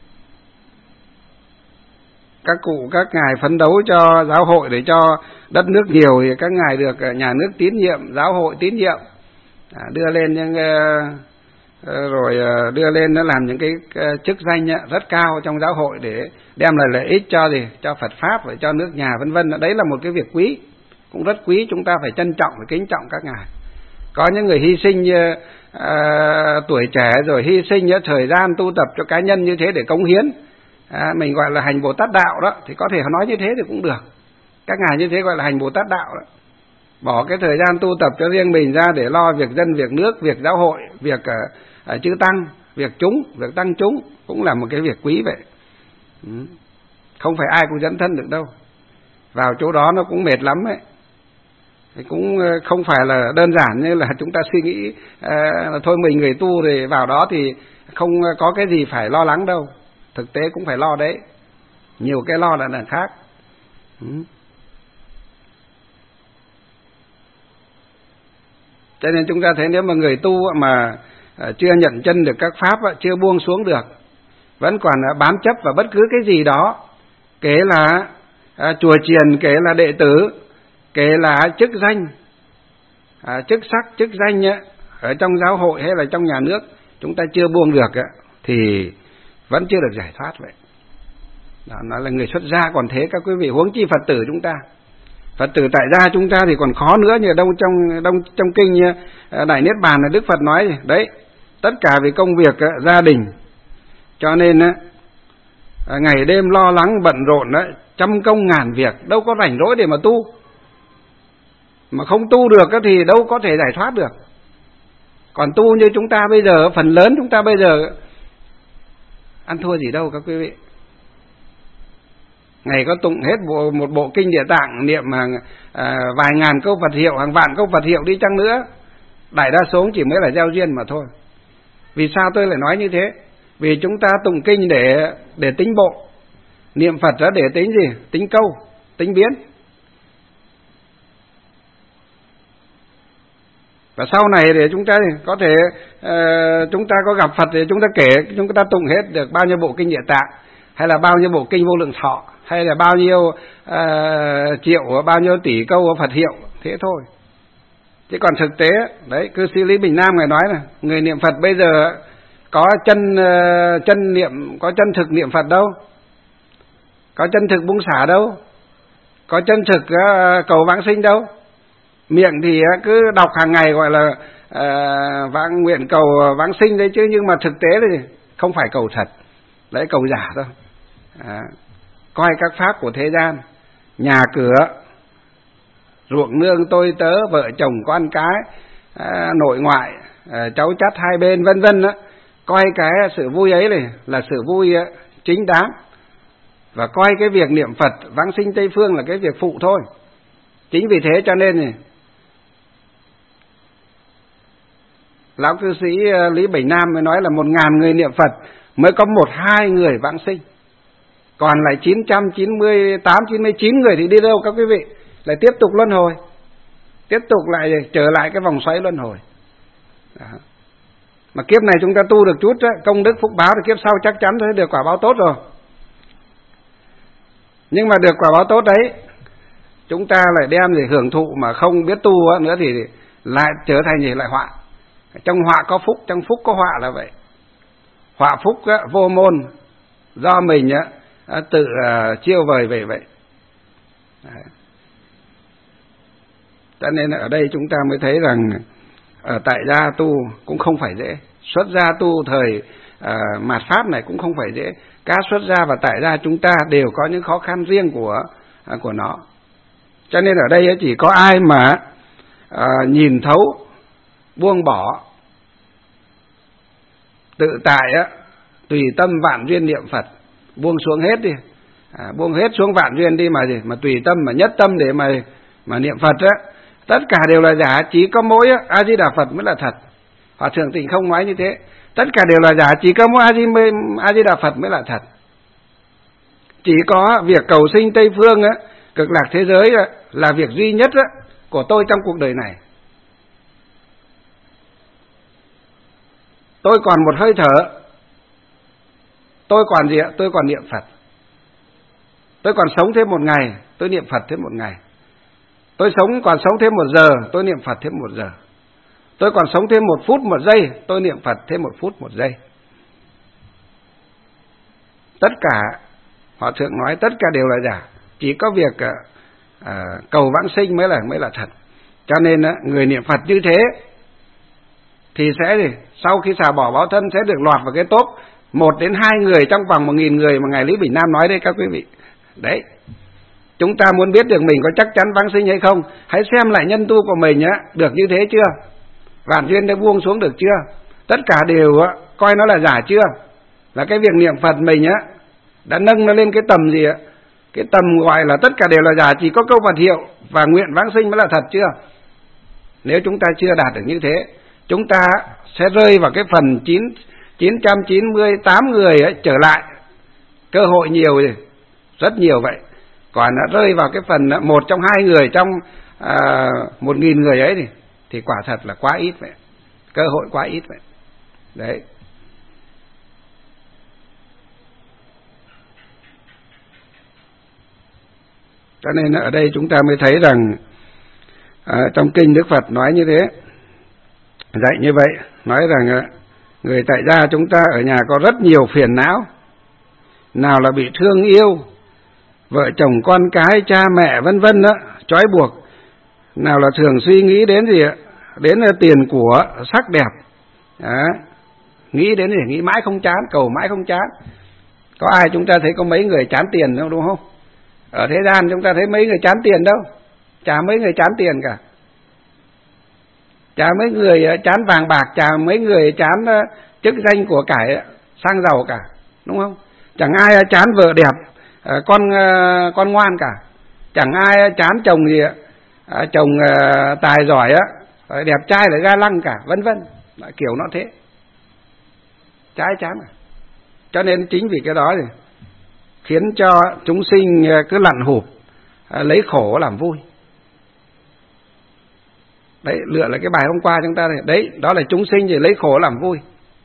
Các cụ các ngài phấn đấu cho giáo hội để cho đất nước nhiều thì các ngài được nhà nước tín nhiệm, giáo hội tín nhiệm, à, đưa lên những uh, rồi uh, đưa lên nó làm những cái uh, chức danh uh, rất cao trong giáo hội để đem lại lợi ích cho gì, cho Phật pháp và cho nước nhà vân vân. Đấy là một cái việc quý, cũng rất quý, chúng ta phải trân trọng và kính trọng các ngài. Có những người hy sinh uh, uh, tuổi trẻ rồi hy sinh uh, thời gian tu tập cho cá nhân như thế để cống hiến. À, mình gọi là hành Bồ Tát đạo đó, thì có thể nói như thế thì cũng được. Các ngài như thế gọi là hành Bồ Tát đạo đó. Bỏ cái thời gian tu tập cho riêng mình ra để lo việc dân, việc nước, việc giáo hội, việc uh, uh, chư tăng, việc chúng, việc tăng chúng, cũng là một cái việc quý vậy. Ừ. Không phải ai cũng dẫn thân được đâu. Vào chỗ đó nó cũng mệt lắm ấy. Thì cũng không phải là đơn giản như là chúng ta suy nghĩ uh, thôi mình người tu thì vào đó thì không có cái gì phải lo lắng đâu. Thực tế cũng phải lo đấy. Nhiều cái lo là là khác. Ừ. Cho nên chúng ta thấy nếu mà người tu mà chưa nhận chân được các pháp, chưa buông xuống được, vẫn còn bám chấp vào bất cứ cái gì đó, kể là chùa chiền, kể là đệ tử, kể là chức danh, chức sắc, chức danh ở trong giáo hội hay là trong nhà nước, chúng ta chưa buông được thì vẫn chưa được giải thoát vậy. Đó, nói là người xuất gia còn thế các quý vị, huống chi Phật tử chúng ta. Phật tử tại gia chúng ta thì còn khó nữa, như đông trong đông trong kinh Đại Niết Bàn là Đức Phật nói đấy, tất cả vì công việc gia đình, cho nên ngày đêm lo lắng bận rộn đấy, trăm công ngàn việc, đâu có rảnh rỗi để mà tu. Mà không tu được thì đâu có thể giải thoát được. Còn tu như chúng ta bây giờ, phần lớn chúng ta bây giờ ăn thua gì đâu các quý vị. Ngày có tụng hết bộ, một bộ kinh Địa Tạng, niệm hàng à, vài ngàn câu Phật hiệu, hàng vạn câu Phật hiệu đi chăng nữa, đại đa số chỉ mới là gieo duyên mà thôi. Vì sao tôi lại nói như thế? Vì chúng ta tụng kinh để để tính bộ, niệm Phật đó để tính gì? Tính câu, tính biến. Và sau này để chúng ta có thể uh, chúng ta có gặp Phật thì chúng ta kể, chúng ta tụng hết được bao nhiêu bộ kinh Địa Tạng, hay là bao nhiêu bộ kinh Vô Lượng Thọ, hay là bao nhiêu uh, triệu, bao nhiêu tỷ câu Phật hiệu, thế thôi. Chứ còn thực tế, đấy, cư sĩ Lý Bình Nam ngài nói là người niệm Phật bây giờ có chân uh, chân niệm, có chân thực niệm Phật đâu, có chân thực buông xả đâu, có chân thực uh, cầu vãng sinh đâu. Miệng thì cứ đọc hàng ngày gọi là uh, vãng nguyện cầu vãng sinh đấy chứ, nhưng mà thực tế thì không phải cầu thật, đấy cầu giả thôi. À, coi các pháp của thế gian, nhà cửa, ruộng nương tôi tớ, vợ chồng con cái, à, nội ngoại, à, cháu chắt hai bên vân vân đó, coi cái sự vui ấy này là sự vui chính đáng, và coi cái việc niệm Phật vãng sinh Tây Phương là cái việc phụ thôi. Chính vì thế cho nên này, lão cư sĩ Lý Bảy Nam mới nói là một ngàn người niệm Phật mới có một hai người vãng sinh, còn lại chín trăm chín mươi tám, chín mươi chín người thì đi đâu các quý vị? Lại tiếp tục luân hồi, tiếp tục lại trở lại cái vòng xoáy luân hồi. Đó. Mà kiếp này chúng ta tu được chút đó, công đức phúc báo thì kiếp sau chắc chắn sẽ được quả báo tốt rồi. Nhưng mà được quả báo tốt đấy, chúng ta lại đem để hưởng thụ mà không biết tu nữa thì lại trở thành gì? Lại họa. Trong họa có phúc, trong phúc có họa là vậy. Họa phúc á, vô môn, do mình á, tự uh, chiêu vời về vậy. Đấy. Cho nên ở đây chúng ta mới thấy rằng ở tại gia tu cũng không phải dễ, xuất gia tu thời uh, mạt pháp này cũng không phải dễ. Các xuất gia và tại gia chúng ta đều có những khó khăn riêng của uh, của nó. Cho nên ở đây chỉ có ai mà uh, nhìn thấu, buông bỏ, tự tại á, tùy tâm vạn duyên niệm Phật, buông xuống hết đi, à, buông hết xuống vạn duyên đi mà gì, mà tùy tâm mà nhất tâm để mà mà niệm Phật á, tất cả đều là giả, chỉ có mỗi A Di Đà Phật mới là thật. Hòa thượng Tịnh không nói như thế, tất cả đều là giả, chỉ có mỗi A Di A Di Đà Phật mới là thật. Chỉ có việc cầu sinh Tây Phương á, cực lạc thế giới á, là việc duy nhất á của tôi trong cuộc đời này. Tôi còn một hơi thở, tôi còn gì ạ? Tôi còn niệm Phật. Tôi còn sống thêm một ngày, tôi niệm Phật thêm một ngày. Tôi sống còn sống thêm một giờ, tôi niệm Phật thêm một giờ. Tôi còn sống thêm một phút một giây, tôi niệm Phật thêm một phút một giây. Tất cả, Hòa thượng nói tất cả đều là giả, chỉ có việc à, à, cầu vãng sinh mới là mới là thật. Cho nên á, người niệm Phật như thế thì sẽ gì? Sau khi xả bỏ báo thân sẽ được lọt vào cái top một đến hai người trong vòng một nghìn người mà ngài Lý Bình Nam nói đây các quý vị. Đấy. Chúng ta muốn biết được mình có chắc chắn vãng sinh hay không, hãy xem lại nhân tu của mình á, được như thế chưa? Vạn duyên đã buông xuống được chưa? Tất cả đều á, coi nó là giả chưa? Là cái việc niệm Phật mình á đã nâng nó lên cái tầm gì ạ? Cái tầm gọi là tất cả đều là giả, chỉ có câu Phật hiệu và nguyện vãng sinh mới là thật chưa? Nếu chúng ta chưa đạt được như thế, chúng ta sẽ rơi vào cái phần chín trăm chín mươi tám người ấy, trở lại. Cơ hội nhiều rồi, rất nhiều vậy. Còn nó rơi vào cái phần một trong hai người trong à, một nghìn người ấy thì, thì quả thật là quá ít vậy. Cơ hội quá ít vậy. Đấy. Cho nên ở đây chúng ta mới thấy rằng à, trong kinh Đức Phật nói như thế, dạy như vậy, nói rằng người tại gia chúng ta ở nhà có rất nhiều phiền não, nào là bị thương yêu, vợ chồng con cái, cha mẹ vân vân đó, trói buộc, nào là thường suy nghĩ đến gì ạ, đến tiền của, sắc đẹp, đó. Nghĩ đến gì, nghĩ mãi không chán, cầu mãi không chán. Có ai chúng ta thấy có mấy người chán tiền đâu, đúng không? Ở thế gian chúng ta thấy mấy người chán tiền đâu, chả mấy người chán tiền cả, chả mấy người chán vàng bạc, chả mấy người chán chức danh của cải sang giàu cả, đúng không? Chẳng ai chán vợ đẹp, con con ngoan cả, chẳng ai chán chồng gì ạ, chồng tài giỏi á, đẹp trai lại ga lăng cả, vân vân, kiểu nó thế, trái chán à. Cho nên chính vì cái đó thì khiến cho chúng sinh cứ lặn hụp, lấy khổ làm vui. Đấy, lựa là cái bài hôm qua chúng ta này, đấy, đó là chúng sinh thì lấy khổ làm vui.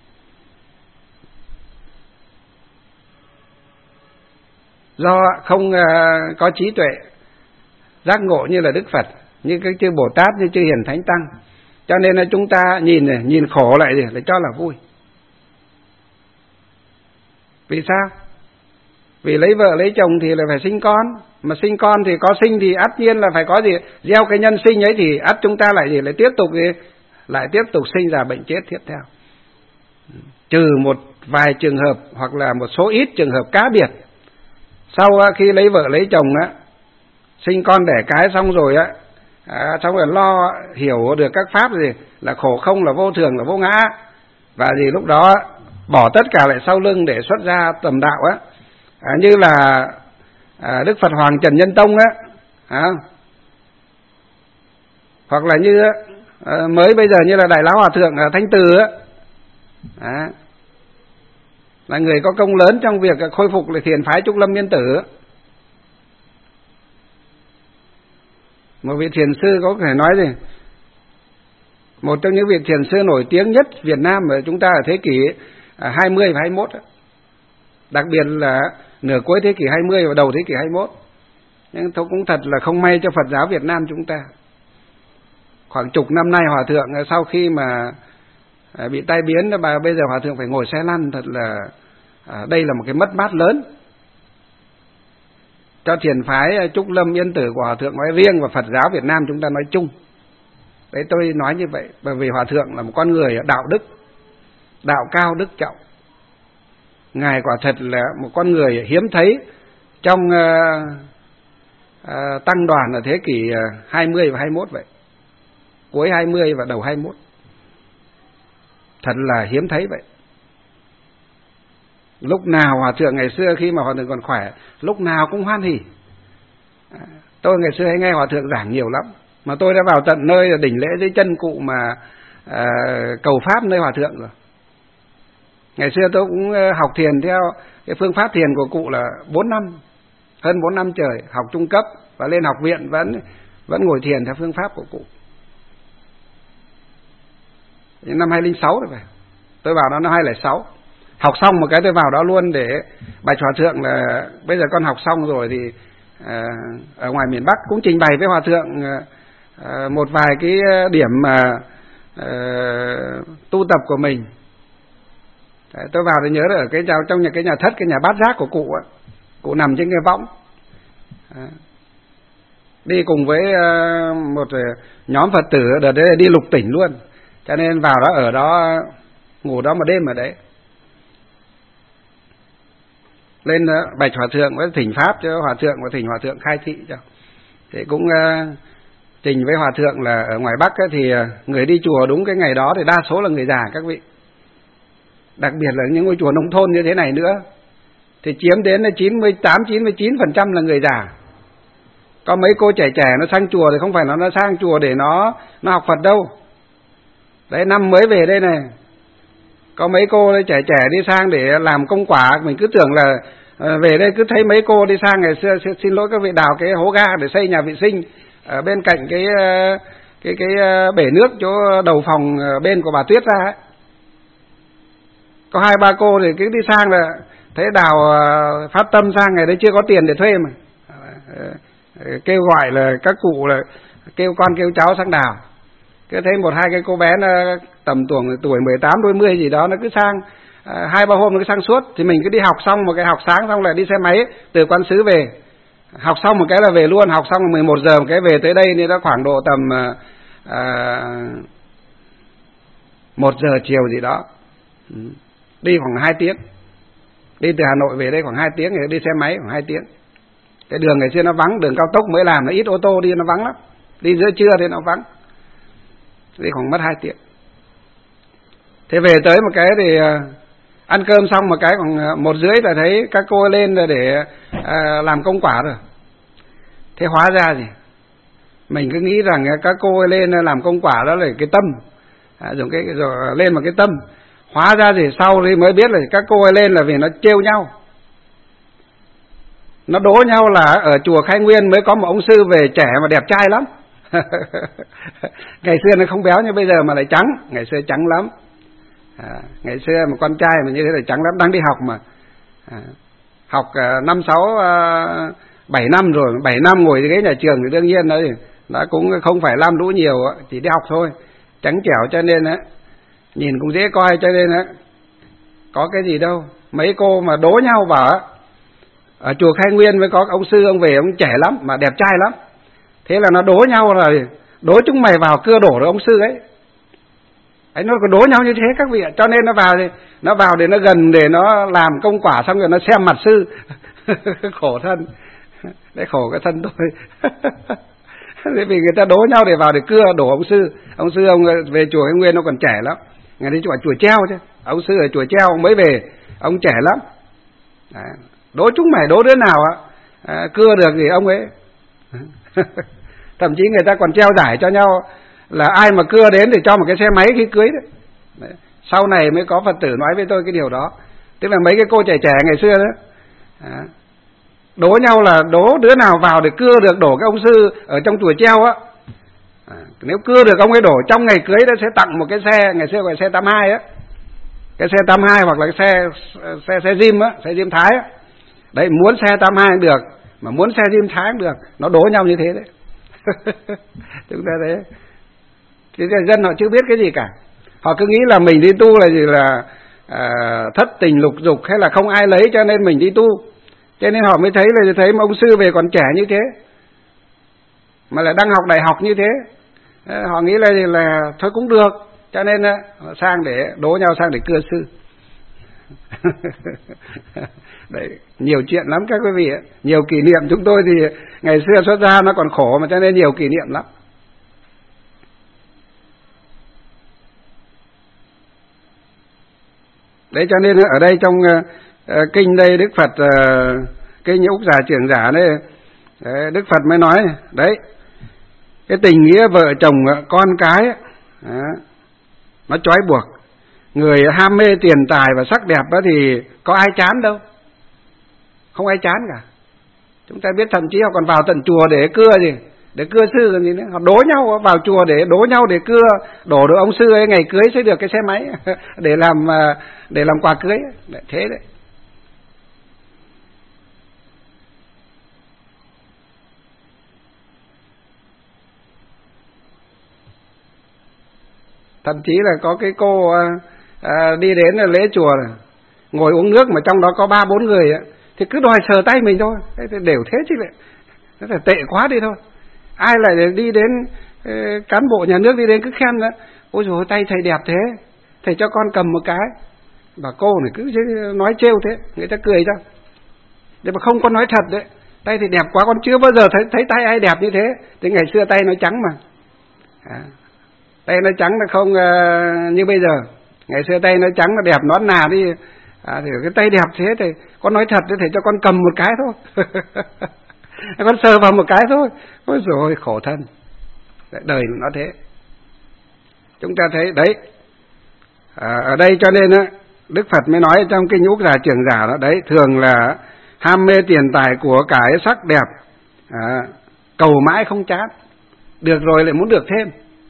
Do không uh, có trí tuệ, giác ngộ như là Đức Phật, như các chư Bồ Tát, như chư Hiền Thánh Tăng, cho nên là chúng ta nhìn này, nhìn khổ lại thì lại cho là vui. Vì sao? Vì lấy vợ lấy chồng thì là phải sinh con, mà sinh con thì có sinh thì ắt nhiên là phải có gì, gieo cái nhân sinh ấy thì ắt chúng ta lại gì, lại tiếp tục gì, lại tiếp tục sinh ra bệnh chết tiếp theo. Trừ một vài trường hợp hoặc là một số ít trường hợp cá biệt, sau khi lấy vợ lấy chồng á, sinh con đẻ cái xong rồi á, à, xong rồi lo hiểu được các pháp gì là khổ không, là vô thường, là vô ngã, và gì lúc đó bỏ tất cả lại sau lưng để xuất ra tầm đạo á, à, như là à, Đức Phật Hoàng Trần Nhân Tông á, à, hoặc là như à, mới bây giờ như là Đại Lão Hòa Thượng à, Thanh Từ á, à, là người có công lớn trong việc khôi phục lại thiền phái Trúc Lâm Yên Tử. Một vị thiền sư có thể nói gì, một trong những vị thiền sư nổi tiếng nhất Việt Nam ở chúng ta ở thế kỷ hai mươi và hai mươi mốt, đặc biệt là nửa cuối thế kỷ hai mươi và đầu thế kỷ hai mươi mốt. Nhưng tôi cũng thật là không may cho Phật giáo Việt Nam chúng ta. Khoảng chục năm nay Hòa Thượng sau khi mà bị tai biến, và bây giờ Hòa Thượng phải ngồi xe lăn, thật là à, đây là một cái mất mát lớn cho thiền phái Trúc Lâm Yên Tử của Hòa Thượng nói riêng và Phật giáo Việt Nam chúng ta nói chung. Đấy, tôi nói như vậy bởi vì Hòa Thượng là một con người đạo đức, đạo cao đức trọng. Ngài quả thật là một con người hiếm thấy trong uh, uh, tăng đoàn ở thế kỷ hai mươi và hai mươi mốt vậy, cuối hai mươi và đầu hai mươi mốt, thật là hiếm thấy vậy. Lúc nào Hòa Thượng ngày xưa khi mà Hòa Thượng còn khỏe, lúc nào cũng hoan hỉ. Tôi ngày xưa hay nghe Hòa Thượng giảng nhiều lắm, mà tôi đã vào tận nơi là đỉnh lễ dưới chân cụ mà à, cầu pháp nơi Hòa Thượng rồi. Ngày xưa tôi cũng học thiền theo cái phương pháp thiền của cụ là bốn năm, hơn bốn năm trời, học trung cấp và lên học viện vẫn vẫn ngồi thiền theo phương pháp của cụ. Năm hai không không sáu rồi phải, tôi vào đó năm hai không không sáu. Học xong một cái tôi vào đó luôn để bạch Hòa Thượng là bây giờ con học xong rồi thì à, ở ngoài miền Bắc cũng trình bày với Hòa Thượng à, một vài cái điểm mà à, tu tập của mình. Đấy, tôi vào thì nhớ là ở cái trong nhà cái nhà thất, cái nhà bát giác của cụ á, cụ nằm trên cái võng, à, đi cùng với uh, một nhóm Phật tử đợt đấy đi lục tỉnh luôn, cho nên vào đó ở đó ngủ đó một đêm ở đấy. Lên uh, bạch Hòa Thượng với thỉnh pháp cho Hòa Thượng và thỉnh Hòa Thượng khai thị cho. Thì cũng uh, trình với Hòa Thượng là ở ngoài Bắc ấy, thì uh, người đi chùa đúng cái ngày đó thì đa số là người già các vị. Đặc biệt là những ngôi chùa nông thôn như thế này nữa thì chiếm đến chín mươi tám chín mươi chín phần trăm là người già. Có mấy cô trẻ trẻ nó sang chùa thì không phải nó nó sang chùa để nó nó học Phật đâu. Đấy, năm mới về đây này, có mấy cô trẻ trẻ đi sang để làm công quả, mình cứ tưởng là về đây cứ thấy mấy cô đi sang ngày xưa xin lỗi các vị đào cái hố ga để xây nhà vệ sinh ở bên cạnh cái cái cái bể nước chỗ đầu phòng bên của bà Tuyết ra ấy. Có hai ba cô thì cứ đi sang là thấy đào phát tâm sang, ngày đấy chưa có tiền để thuê mà kêu gọi là các cụ là kêu con kêu cháu sang đào. Cứ thấy một hai cái cô bé nó tầm tuổi tuổi mười tám đôi mươi gì đó, nó cứ sang hai ba hôm nó cứ sang suốt, thì mình cứ đi học xong một cái học sáng xong lại đi xe máy từ Quan Xứ về, học xong một cái là về luôn, học xong mười một giờ một cái về tới đây thì nó khoảng độ tầm à, một giờ chiều gì đó. Đi khoảng hai tiếng, đi từ Hà Nội về đây khoảng hai tiếng, đi xe máy khoảng hai tiếng. Cái đường ngày xưa nó vắng, đường cao tốc mới làm nó ít ô tô đi, nó vắng lắm. Đi giữa trưa thì nó vắng, đi khoảng mất hai tiếng. Thế về tới một cái thì ăn cơm xong một cái khoảng một rưỡi là thấy các cô lên để à, làm công quả rồi. Thế hóa ra gì, mình cứ nghĩ rằng các cô lên làm công quả đó là cái tâm, à, dùng cái rồi lên một cái tâm. Hóa ra thì sau thì mới biết là các cô ấy lên là vì nó trêu nhau, nó đố nhau là ở chùa Khai Nguyên mới có một ông sư về trẻ mà đẹp trai lắm. Ngày xưa nó không béo như bây giờ mà lại trắng, ngày xưa trắng lắm. À, ngày xưa mà con trai mà như thế là trắng lắm, đang đi học mà. À, học năm sáu bảy năm rồi, bảy năm ngồi cái nhà trường thì đương nhiên đấy, nó cũng không phải lam lũ nhiều, chỉ đi học thôi, trắng trẻo cho nên á nhìn cũng dễ coi, cho nên á có cái gì đâu. Mấy cô mà đố nhau bảo Ở chùa Khai Nguyên mới có ông sư, ông về ông trẻ lắm mà đẹp trai lắm. Thế là nó đố nhau là đố chúng mày vào cưa đổ được ông sư ấy. Ấy nó có đố nhau như thế các vị ạ. Cho nên nó vào thì nó vào để nó gần để nó làm công quả xong rồi nó xem mặt sư. Khổ thân. Đấy, khổ cái thân tôi. Thế vì người ta đố nhau để vào để cưa đổ ông sư. Ông sư ông về chùa Khai Nguyên nó còn trẻ lắm. Ngày đi chùa chùa Treo chứ. Ông sư ở chùa Treo ông mới về, ông trẻ lắm. Đấy. Đố chúng mày đố đứa nào ạ à, cưa được thì ông ấy. Thậm chí người ta còn treo giải cho nhau là ai mà cưa đến thì cho một cái xe máy khi cưới đấy. Đấy. Sau này mới có Phật tử nói với tôi cái điều đó. Tức là mấy cái cô trẻ trẻ ngày xưa đó à, đố nhau là đố đứa nào vào để cưa được đổ cái ông sư ở trong chùa Treo á. À, nếu cưa được ông ấy đổ trong ngày cưới đó sẽ tặng một cái xe, ngày xưa gọi xe tám hai á. Cái xe tám hai hoặc là cái xe xe xe Jim á, xe Jim Thái á. Đấy, muốn xe tám hai cũng được, mà muốn xe Jim Thái cũng được, nó đố nhau như thế đấy. Chúng ta thấy. Thì dân họ chưa biết cái gì cả. Họ cứ nghĩ là mình đi tu là gì là à, thất tình lục dục hay là không ai lấy cho nên mình đi tu. Cho nên họ mới thấy là thấy mà ông sư về còn trẻ như thế, mà lại đang học đại học như thế. Họ nghĩ là là thôi cũng được, cho nên họ sang để đố nhau sang để cưa sư. Đấy, nhiều chuyện lắm các quý vị ạ. Nhiều kỷ niệm. Chúng tôi thì ngày xưa xuất gia nó còn khổ mà cho nên nhiều kỷ niệm lắm. Đấy, cho nên ở đây trong uh, kinh đây Đức Phật uh, kinh Úc Già Trưởng Giả đây, đấy, Đức Phật mới nói đấy, cái tình nghĩa vợ chồng con cái đó, nó trói buộc. Người ham mê tiền tài và sắc đẹp đó thì có ai chán đâu, không ai chán cả. Chúng ta biết thậm chí họ còn vào tận chùa để cưa gì, để cưa sư còn gì nữa. Họ đố nhau vào chùa để đố nhau để cưa đổ được ông sư ấy ngày cưới sẽ được cái xe máy để làm để làm quà cưới. Đấy, thế đấy. Thậm chí là có cái cô à, đi đến lễ chùa này, ngồi uống nước mà trong đó có ba bốn người ấy, thì cứ đòi sờ tay mình thôi. Thế đều thế chứ lại, nó phải tệ quá đi thôi. Ai lại đi đến eh, cán bộ nhà nước đi đến cứ khen đó, ôi dồi tay thầy đẹp thế, thầy cho con cầm một cái. Bà cô này cứ nói trêu thế, người ta cười cho. Để mà không có nói thật đấy, tay thì đẹp quá, con chưa bao giờ thấy thấy tay ai đẹp như thế. Thì ngày xưa tay nó trắng mà. À, tay nó trắng là không uh, như bây giờ. Ngày xưa tay nó trắng nó đẹp nõn nà đi. À, thì cái tay đẹp thế thì con nói thật thầy cho con cầm một cái thôi. Con sờ vào một cái thôi. Ôi dồi khổ thân. Đời nó thế. Chúng ta thấy đấy. À, ở đây cho nên á, Đức Phật mới nói trong kinh Úc Già Trưởng Giả đó, đấy, thường là ham mê tiền tài của cải sắc đẹp, à, cầu mãi không chán, được rồi lại muốn được thêm.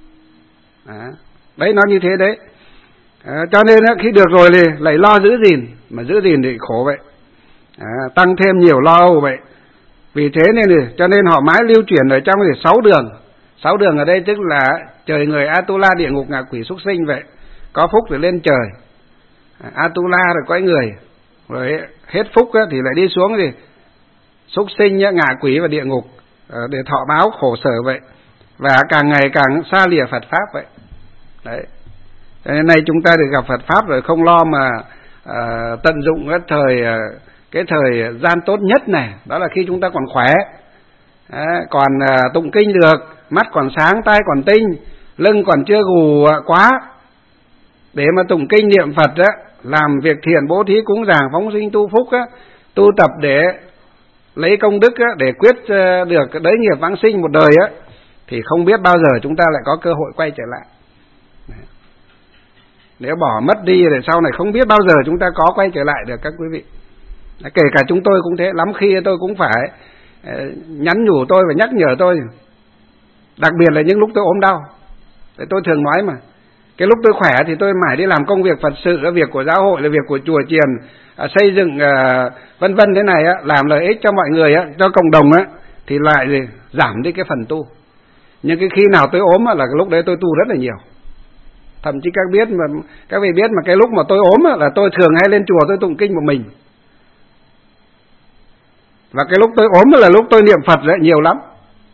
À, đấy nó như thế đấy. À, cho nên á, khi được rồi thì lại lo giữ gìn, mà giữ gìn thì khổ vậy. À, tăng thêm nhiều lo âu vậy. Vì thế nên thì cho nên họ mãi lưu truyền ở trong thì sáu đường. Sáu đường ở đây tức là trời người, Atula, địa ngục, ngạ quỷ, súc sinh vậy. Có phúc thì lên trời, Atula rồi cõi người, rồi hết phúc á, thì lại đi xuống thì súc sinh, ngạ quỷ và địa ngục để thọ báo khổ sở vậy, và càng ngày càng xa lìa Phật pháp vậy. Đấy. Cho nên nay chúng ta được gặp Phật pháp rồi không lo mà à, tận dụng cái thời cái thời gian tốt nhất này, đó là khi chúng ta còn khỏe, à, còn à, tụng kinh được, mắt còn sáng, tai còn tinh, lưng còn chưa gù quá, để mà tụng kinh niệm Phật á, làm việc thiện, bố thí, cúng dường, phóng sinh, tu phúc á, tu tập để lấy công đức á, để quyết được đới nghiệp vãng sinh một đời á, thì không biết bao giờ chúng ta lại có cơ hội quay trở lại. Nếu bỏ mất đi thì sau này không biết bao giờ chúng ta có quay trở lại được các quý vị. Kể cả chúng tôi cũng thế, lắm khi tôi cũng phải nhắn nhủ tôi và nhắc nhở tôi, đặc biệt là những lúc tôi ốm đau. Để tôi thường nói mà, cái lúc tôi khỏe thì tôi mãi đi làm công việc Phật sự, việc của giáo hội, là việc của chùa chiền, à, xây dựng à, vân vân thế này á, làm lợi ích cho mọi người á, cho cộng đồng á, thì lại gì, giảm đi cái phần tu. Nhưng cái khi nào tôi ốm á, là cái lúc đấy tôi tu rất là nhiều. Thậm chí các biết mà các vị biết mà cái lúc mà tôi ốm á, là tôi thường hay lên chùa tôi tụng kinh một mình. Và cái lúc tôi ốm là lúc tôi niệm Phật lại nhiều lắm.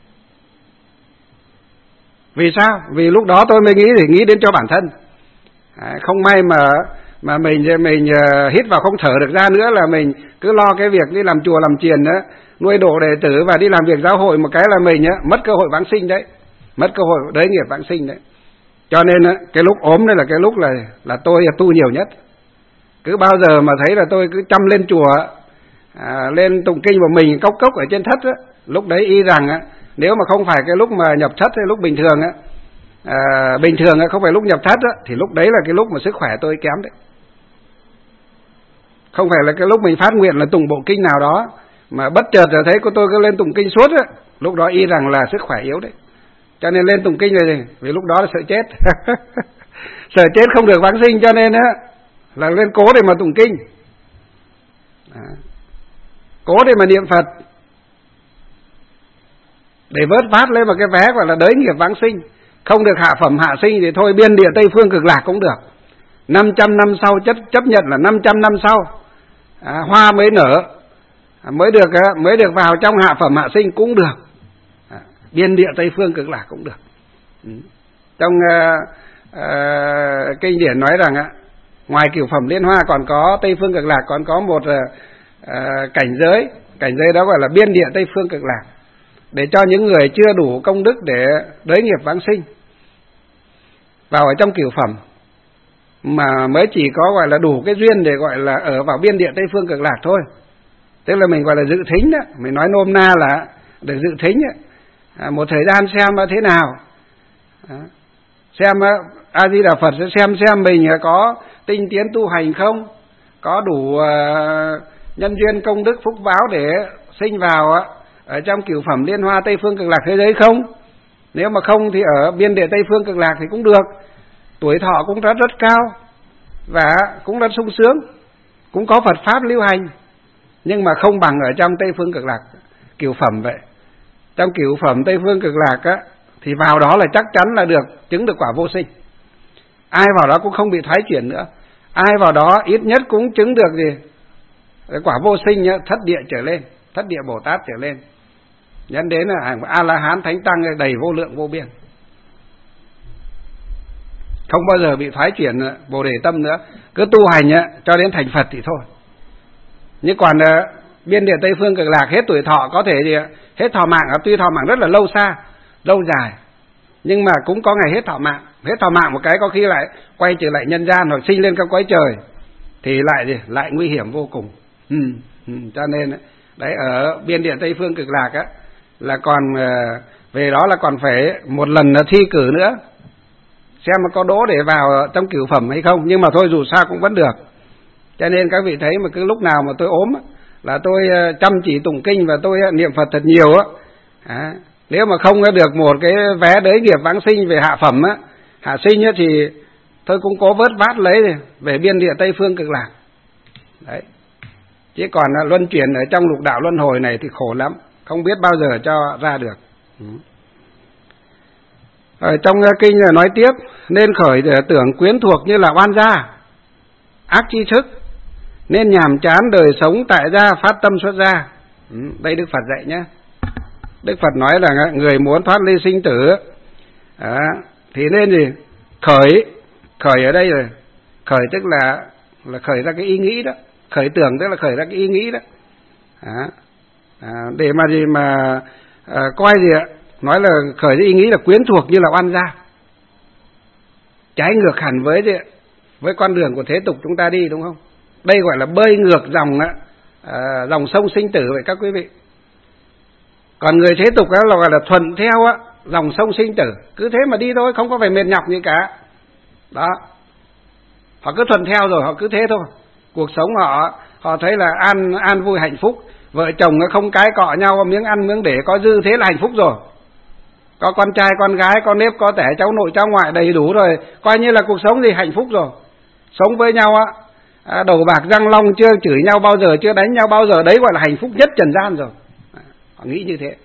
Vì sao? Vì lúc đó tôi mới nghĩ thì nghĩ đến cho bản thân. À, không may mà mà mình mình uh, hít vào không thở được ra nữa là mình cứ lo cái việc đi làm chùa làm chiền đó, nuôi độ đệ tử và đi làm việc giáo hội một cái là mình á, mất cơ hội vãng sinh đấy, mất cơ hội đới nghiệp vãng sinh đấy. Cho nên á, cái lúc ốm đây là cái lúc là là tôi tu nhiều nhất. Cứ bao giờ mà thấy là tôi cứ chăm lên chùa, à, lên tụng kinh của mình cốc cốc ở trên thất á, lúc đấy y rằng á, nếu mà không phải cái lúc mà nhập thất hay lúc bình thường á, à, bình thường á, không phải lúc nhập thất á, thì lúc đấy là cái lúc mà sức khỏe tôi kém đấy. Không phải là cái lúc mình phát nguyện là tụng bộ kinh nào đó mà bất chợt là thấy cô tôi cứ lên tụng kinh suốt á, lúc đó y rằng là sức khỏe yếu đấy. Cho nên lên tụng kinh này vì lúc đó là sợ chết. Sợ chết không được vãng sinh, cho nên á là lên cố để mà tụng kinh, à, cố để mà niệm Phật, để vớt vát lên một cái vé gọi là đới nghiệp vãng sinh. Không được hạ phẩm hạ sinh thì thôi, biên địa Tây Phương Cực Lạc cũng được. năm trăm năm sau chấp, chấp nhận là năm trăm năm sau, à, hoa mới nở, à, mới được mới được vào trong hạ phẩm hạ sinh cũng được, à, biên địa Tây Phương Cực Lạc cũng được. Ừ. Trong uh, uh, kinh điển nói rằng uh, ngoài cửu phẩm liên hoa còn có Tây Phương Cực Lạc, còn có một uh, uh, cảnh giới, cảnh giới đó gọi là biên địa Tây Phương Cực Lạc, để cho những người chưa đủ công đức để đới nghiệp vãng sinh vào ở trong cửu phẩm, mà mới chỉ có gọi là đủ cái duyên để gọi là ở vào biên địa Tây Phương Cực Lạc thôi. Tức là mình gọi là dự thính đó, mình nói nôm na là để dự thính đó. À, một thời gian xem thế nào, à, xem A Di Đà Phật sẽ xem xem mình có tinh tiến tu hành không, có đủ uh, nhân duyên công đức phúc báo để sinh vào uh, ở trong cửu phẩm liên hoa Tây Phương Cực Lạc thế giới không. Nếu mà không thì ở biên địa Tây Phương Cực Lạc thì cũng được, tuổi thọ cũng rất rất cao và cũng rất sung sướng, cũng có Phật pháp lưu hành, nhưng mà không bằng ở trong Tây Phương Cực Lạc cửu phẩm vậy. Trong cửu phẩm Tây Phương Cực Lạc á, thì vào đó là chắc chắn là được chứng được quả vô sinh. Ai vào đó cũng không bị thoái chuyển nữa, ai vào đó ít nhất cũng chứng được gì quả vô sinh nhá, thất địa trở lên, thất địa Bồ Tát trở lên, dẫn đến là hàng A La Hán Thánh Tăng đầy vô lượng vô biên, không bao giờ bị thoái chuyển Bồ Đề tâm nữa, cứ tu hành á, cho đến thành Phật thì thôi. Nhưng còn uh, biên địa Tây Phương Cực Lạc hết tuổi thọ có thể gì hết thọ mạng, tuy thọ mạng rất là lâu xa, lâu dài, nhưng mà cũng có ngày hết thọ mạng. Hết thọ mạng một cái có khi lại quay trở lại nhân gian hoặc sinh lên các cõi trời thì lại gì lại nguy hiểm vô cùng. Ừ, ừ, cho nên đấy ở biên địa Tây Phương Cực Lạc á là còn uh, về đó là còn phải một lần thi cử nữa, xem mà có đỗ để vào trong cửu phẩm hay không, nhưng mà thôi dù sao cũng vẫn được. Cho nên các vị thấy mà cứ lúc nào mà tôi ốm là tôi chăm chỉ tụng kinh và tôi niệm Phật thật nhiều á, à, nếu mà không được một cái vé đới nghiệp vãng sinh về hạ phẩm á, hạ sinh á, thì tôi cũng cố vớt vát lấy về biên địa Tây Phương Cực Lạc đấy. Chứ còn luân chuyển ở trong lục đạo luân hồi này thì khổ lắm, không biết bao giờ cho ra được. Ừ. Ở trong kinh nói tiếp, nên khởi tưởng quyến thuộc như là oan gia, ác chi thức, nên nhàm chán đời sống tại gia, phát tâm xuất gia. Ừ, đây Đức Phật dạy nhé. Đức Phật nói là người muốn thoát ly sinh tử à, thì nên gì khởi, khởi ở đây rồi, khởi tức là là khởi ra cái ý nghĩ đó, khởi tưởng tức là khởi ra cái ý nghĩ đó, à, à, để mà gì mà à, coi gì ạ, nói là khởi ra ý nghĩ là quyến thuộc như là oan gia, trái ngược hẳn với gì, với con đường của thế tục chúng ta đi, đúng không? Đây gọi là bơi ngược dòng á, à, dòng sông sinh tử vậy các quý vị. Còn người thế tục đó là gọi là thuận theo á, dòng sông sinh tử, cứ thế mà đi thôi, không có phải mệt nhọc gì cả. Đó, họ cứ thuận theo rồi họ cứ thế thôi, cuộc sống họ họ thấy là an an vui hạnh phúc, vợ chồng nó không cái cọ nhau, miếng ăn miếng để có dư thế là hạnh phúc rồi, có con trai con gái, có nếp có tẻ, cháu nội cháu ngoại đầy đủ rồi, coi như là cuộc sống gì hạnh phúc rồi. Sống với nhau á, à, đầu bạc răng long, chưa chửi nhau bao giờ, chưa đánh nhau bao giờ, đấy gọi là hạnh phúc nhất trần gian rồi. À, họ nghĩ như thế.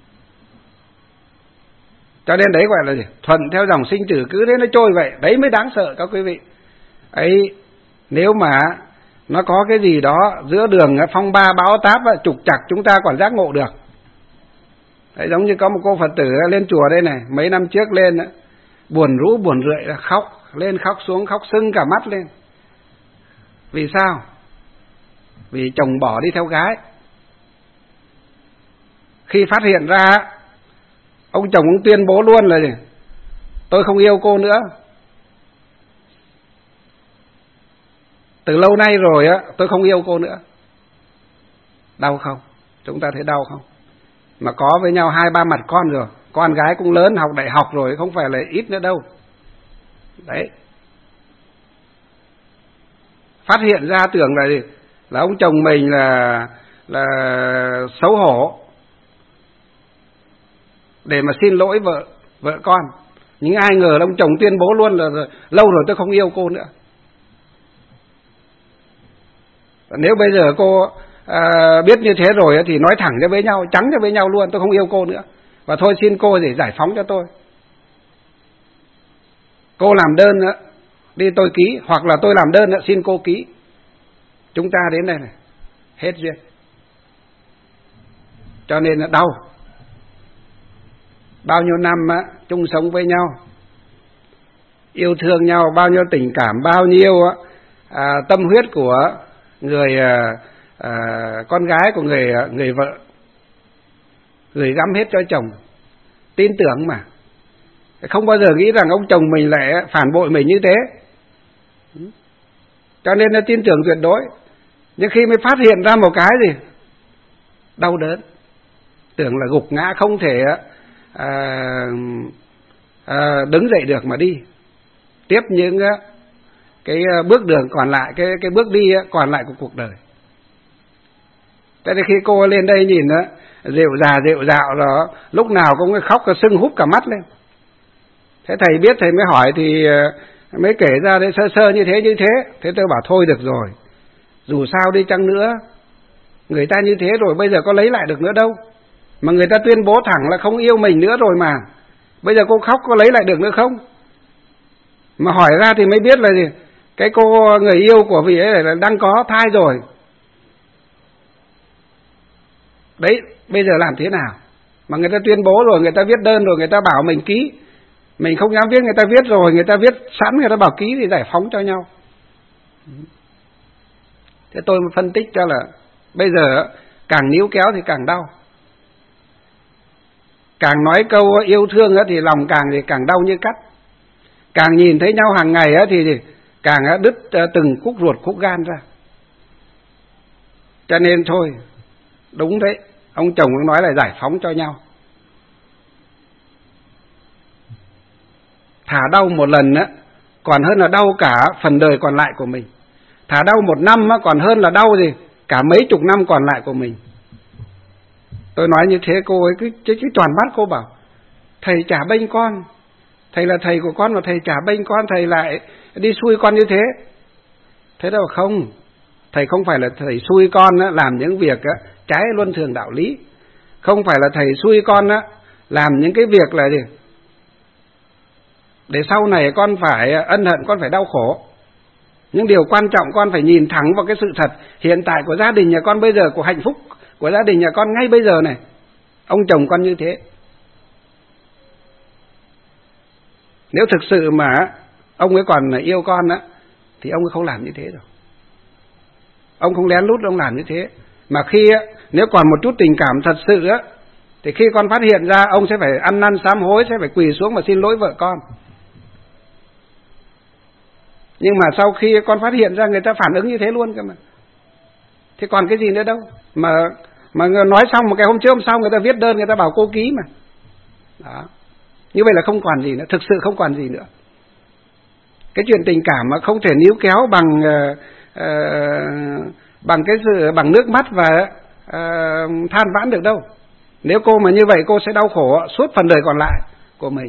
Cho nên đấy gọi là gì? Thuận theo dòng sinh tử, cứ thế nó trôi vậy, đấy mới đáng sợ các quý vị. Ấy, nếu mà nó có cái gì đó giữa đường phong ba bão táp trục trặc chúng ta còn giác ngộ được. Đấy, giống như có một cô Phật tử lên chùa đây này, mấy năm trước lên buồn rũ buồn rượi là khóc, lên khóc xuống khóc sưng cả mắt lên. Vì sao? Vì chồng bỏ đi theo gái. Khi phát hiện ra, ông chồng cũng tuyên bố luôn là gì? Tôi không yêu cô nữa. Từ lâu nay rồi á, tôi không yêu cô nữa. Đau không? Chúng ta thấy đau không? Mà có với nhau hai ba mặt con rồi, con gái cũng lớn, học đại học rồi, không phải là ít nữa đâu. Đấy. Phát hiện ra tưởng là gì? Là ông chồng mình là là xấu hổ để mà xin lỗi vợ vợ con. Nhưng ai ngờ là ông chồng tuyên bố luôn là lâu rồi tôi không yêu cô nữa. Nếu bây giờ cô à, biết như thế rồi thì nói thẳng cho với nhau, trắng cho với nhau luôn, tôi không yêu cô nữa. Và thôi xin cô để giải phóng cho tôi. Cô làm đơn đi tôi ký, hoặc là tôi làm đơn xin cô ký. Chúng ta đến đây này, hết duyên. Cho nên là đau. Bao nhiêu năm á, chung sống với nhau, yêu thương nhau, bao nhiêu tình cảm, bao nhiêu à, tâm huyết của người à, à, con gái của người người vợ gửi gắm hết cho chồng, tin tưởng mà, không bao giờ nghĩ rằng ông chồng mình lại phản bội mình như thế. Cho nên là tin tưởng tuyệt đối. Nhưng khi mới phát hiện ra một cái gì đau đớn, tưởng là gục ngã không thể à, à, đứng dậy được mà đi tiếp những cái bước đường còn lại, cái cái bước đi còn lại của cuộc đời. Thế nên khi cô lên đây nhìn á, rệu rà rệu rạo đó, lúc nào cũng khóc sưng húp cả mắt lên. Thế thầy biết, thầy mới hỏi thì mới kể ra đấy sơ sơ như thế như thế. Thế tôi bảo thôi được rồi, dù sao đi chăng nữa, người ta như thế rồi bây giờ có lấy lại được nữa đâu. Mà người ta tuyên bố thẳng là không yêu mình nữa rồi mà. Bây giờ cô khóc có lấy lại được nữa không? Mà hỏi ra thì mới biết là gì? Cái cô người yêu của vị ấy là đang có thai rồi. Đấy, bây giờ làm thế nào? Mà người ta tuyên bố rồi, người ta viết đơn rồi, người ta bảo mình ký. Mình không dám viết, người ta viết rồi, người ta viết sẵn, người ta bảo ký thì giải phóng cho nhau. Thế tôi phân tích cho là bây giờ càng níu kéo thì càng đau. Càng nói câu yêu thương thì lòng càng thì càng đau như cắt. Càng nhìn thấy nhau hàng ngày thì càng đứt từng khúc ruột khúc gan ra. Cho nên thôi, đúng đấy, ông chồng cũng nói là giải phóng cho nhau. Thả đau một lần á, còn hơn là đau cả phần đời còn lại của mình. Thả đau một năm á, còn hơn là đau gì cả mấy chục năm còn lại của mình. Tôi nói như thế cô ấy cứ, cứ, cứ tròn mắt, cô bảo thầy chả bênh con, thầy là thầy của con mà thầy chả bênh con, thầy lại đi xui con như thế. Thế đâu không, thầy không phải là thầy xui con á, làm những việc á, trái luân thường đạo lý. Không phải là thầy xui con á, làm những cái việc là gì để sau này con phải ân hận, con phải đau khổ. Nhưng điều quan trọng con phải nhìn thẳng vào cái sự thật hiện tại của gia đình nhà con bây giờ, của hạnh phúc của gia đình nhà con ngay bây giờ này. Ông chồng con như thế. Nếu thực sự mà ông ấy còn yêu con á, thì ông ấy không làm như thế rồi. Ông không lén lút ông làm như thế. Mà khi nếu còn một chút tình cảm thật sự á, thì khi con phát hiện ra, ông sẽ phải ăn năn sám hối, sẽ phải quỳ xuống và xin lỗi vợ con. Nhưng mà sau khi con phát hiện ra, người ta phản ứng như thế luôn cơ mà. Thế còn cái gì nữa đâu. Mà mà nói xong một cái hôm trước hôm sau người ta viết đơn, người ta bảo cô ký mà. Đó. Như vậy là không còn gì nữa, thực sự không còn gì nữa. Cái chuyện tình cảm mà không thể níu kéo bằng uh, uh, bằng cái sự bằng nước mắt và uh, than vãn được đâu. Nếu cô mà như vậy cô sẽ đau khổ suốt phần đời còn lại của mình.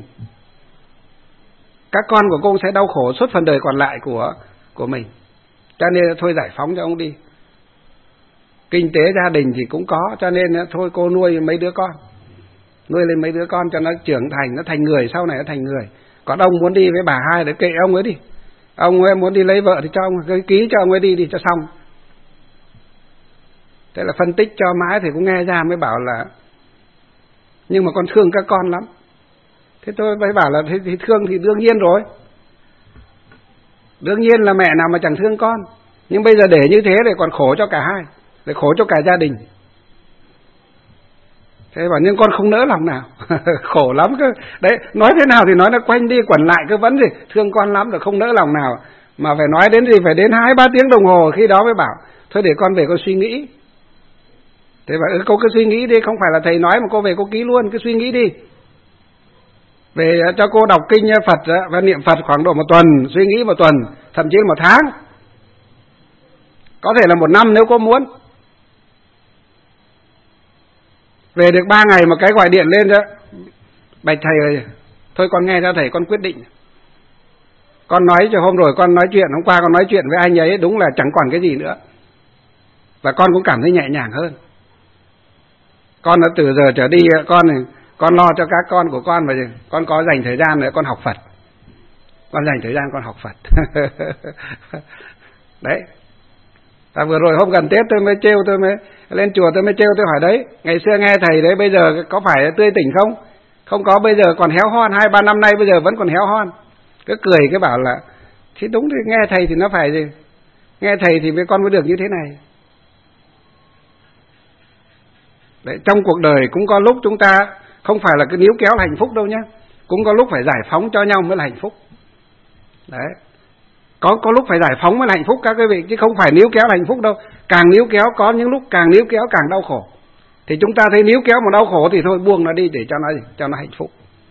Các con của cô sẽ đau khổ suốt phần đời còn lại của của mình. Cho nên thôi giải phóng cho ông đi. Kinh tế gia đình thì cũng có, cho nên thôi cô nuôi mấy đứa con, nuôi lên mấy đứa con cho nó trưởng thành, nó thành người, sau này nó thành người. Còn ông muốn đi với bà hai để kệ ông ấy đi. Ông ấy muốn đi lấy vợ thì cho ông, ký cho ông ấy đi đi cho xong. Thế là phân tích cho mãi thì cũng nghe ra mới bảo là nhưng mà con thương các con lắm. Thế tôi mới bảo là thì, thì thương thì đương nhiên rồi. Đương nhiên là mẹ nào mà chẳng thương con. Nhưng bây giờ để như thế thì còn khổ cho cả hai, để khổ cho cả gia đình. Thế bảo nhưng con không nỡ lòng nào. Khổ lắm cơ. Đấy, nói thế nào thì nói nó quanh đi quẩn lại cứ vấn gì thương con lắm rồi không nỡ lòng nào. Mà phải nói đến gì phải đến hai ba tiếng đồng hồ, khi đó mới bảo thôi để con về con suy nghĩ. Thế bảo ừ, cô cứ suy nghĩ đi, không phải là thầy nói mà cô về cô ký luôn, cứ suy nghĩ đi. Về cho cô đọc kinh Phật và niệm Phật khoảng độ một tuần, suy nghĩ một tuần, thậm chí một tháng, có thể là một năm nếu cô muốn. Về được ba ngày một cái gọi điện lên đó, bạch thầy ơi, thôi con nghe ra thầy con quyết định. Con nói cho hôm rồi con nói chuyện, hôm qua con nói chuyện với anh ấy đúng là chẳng còn cái gì nữa. Và con cũng cảm thấy nhẹ nhàng hơn. Con đã từ giờ trở đi con này, con lo cho các con của con mà con có dành thời gian để con học Phật. Con dành thời gian con học Phật. Đấy. À, vừa rồi hôm gần Tết tôi mới trêu, tôi mới lên chùa tôi mới trêu, tôi hỏi đấy, ngày xưa nghe thầy đấy bây giờ có phải tươi tỉnh không? Không có, bây giờ còn héo hon, hai ba năm nay bây giờ vẫn còn héo hon. Cứ cười cái bảo là thì đúng thì nghe thầy thì nó phải gì? Nghe thầy thì với con mới được như thế này. Đấy, trong cuộc đời cũng có lúc chúng ta không phải là cứ níu kéo là hạnh phúc đâu nhé. Cũng có lúc phải giải phóng cho nhau mới là hạnh phúc. Đấy. Có có lúc phải giải phóng mới là hạnh phúc các quý vị, chứ không phải níu kéo là hạnh phúc đâu. Càng níu kéo, có những lúc càng níu kéo càng đau khổ. Thì chúng ta thấy níu kéo mà đau khổ thì thôi buông nó đi để cho nó cho nó hạnh phúc.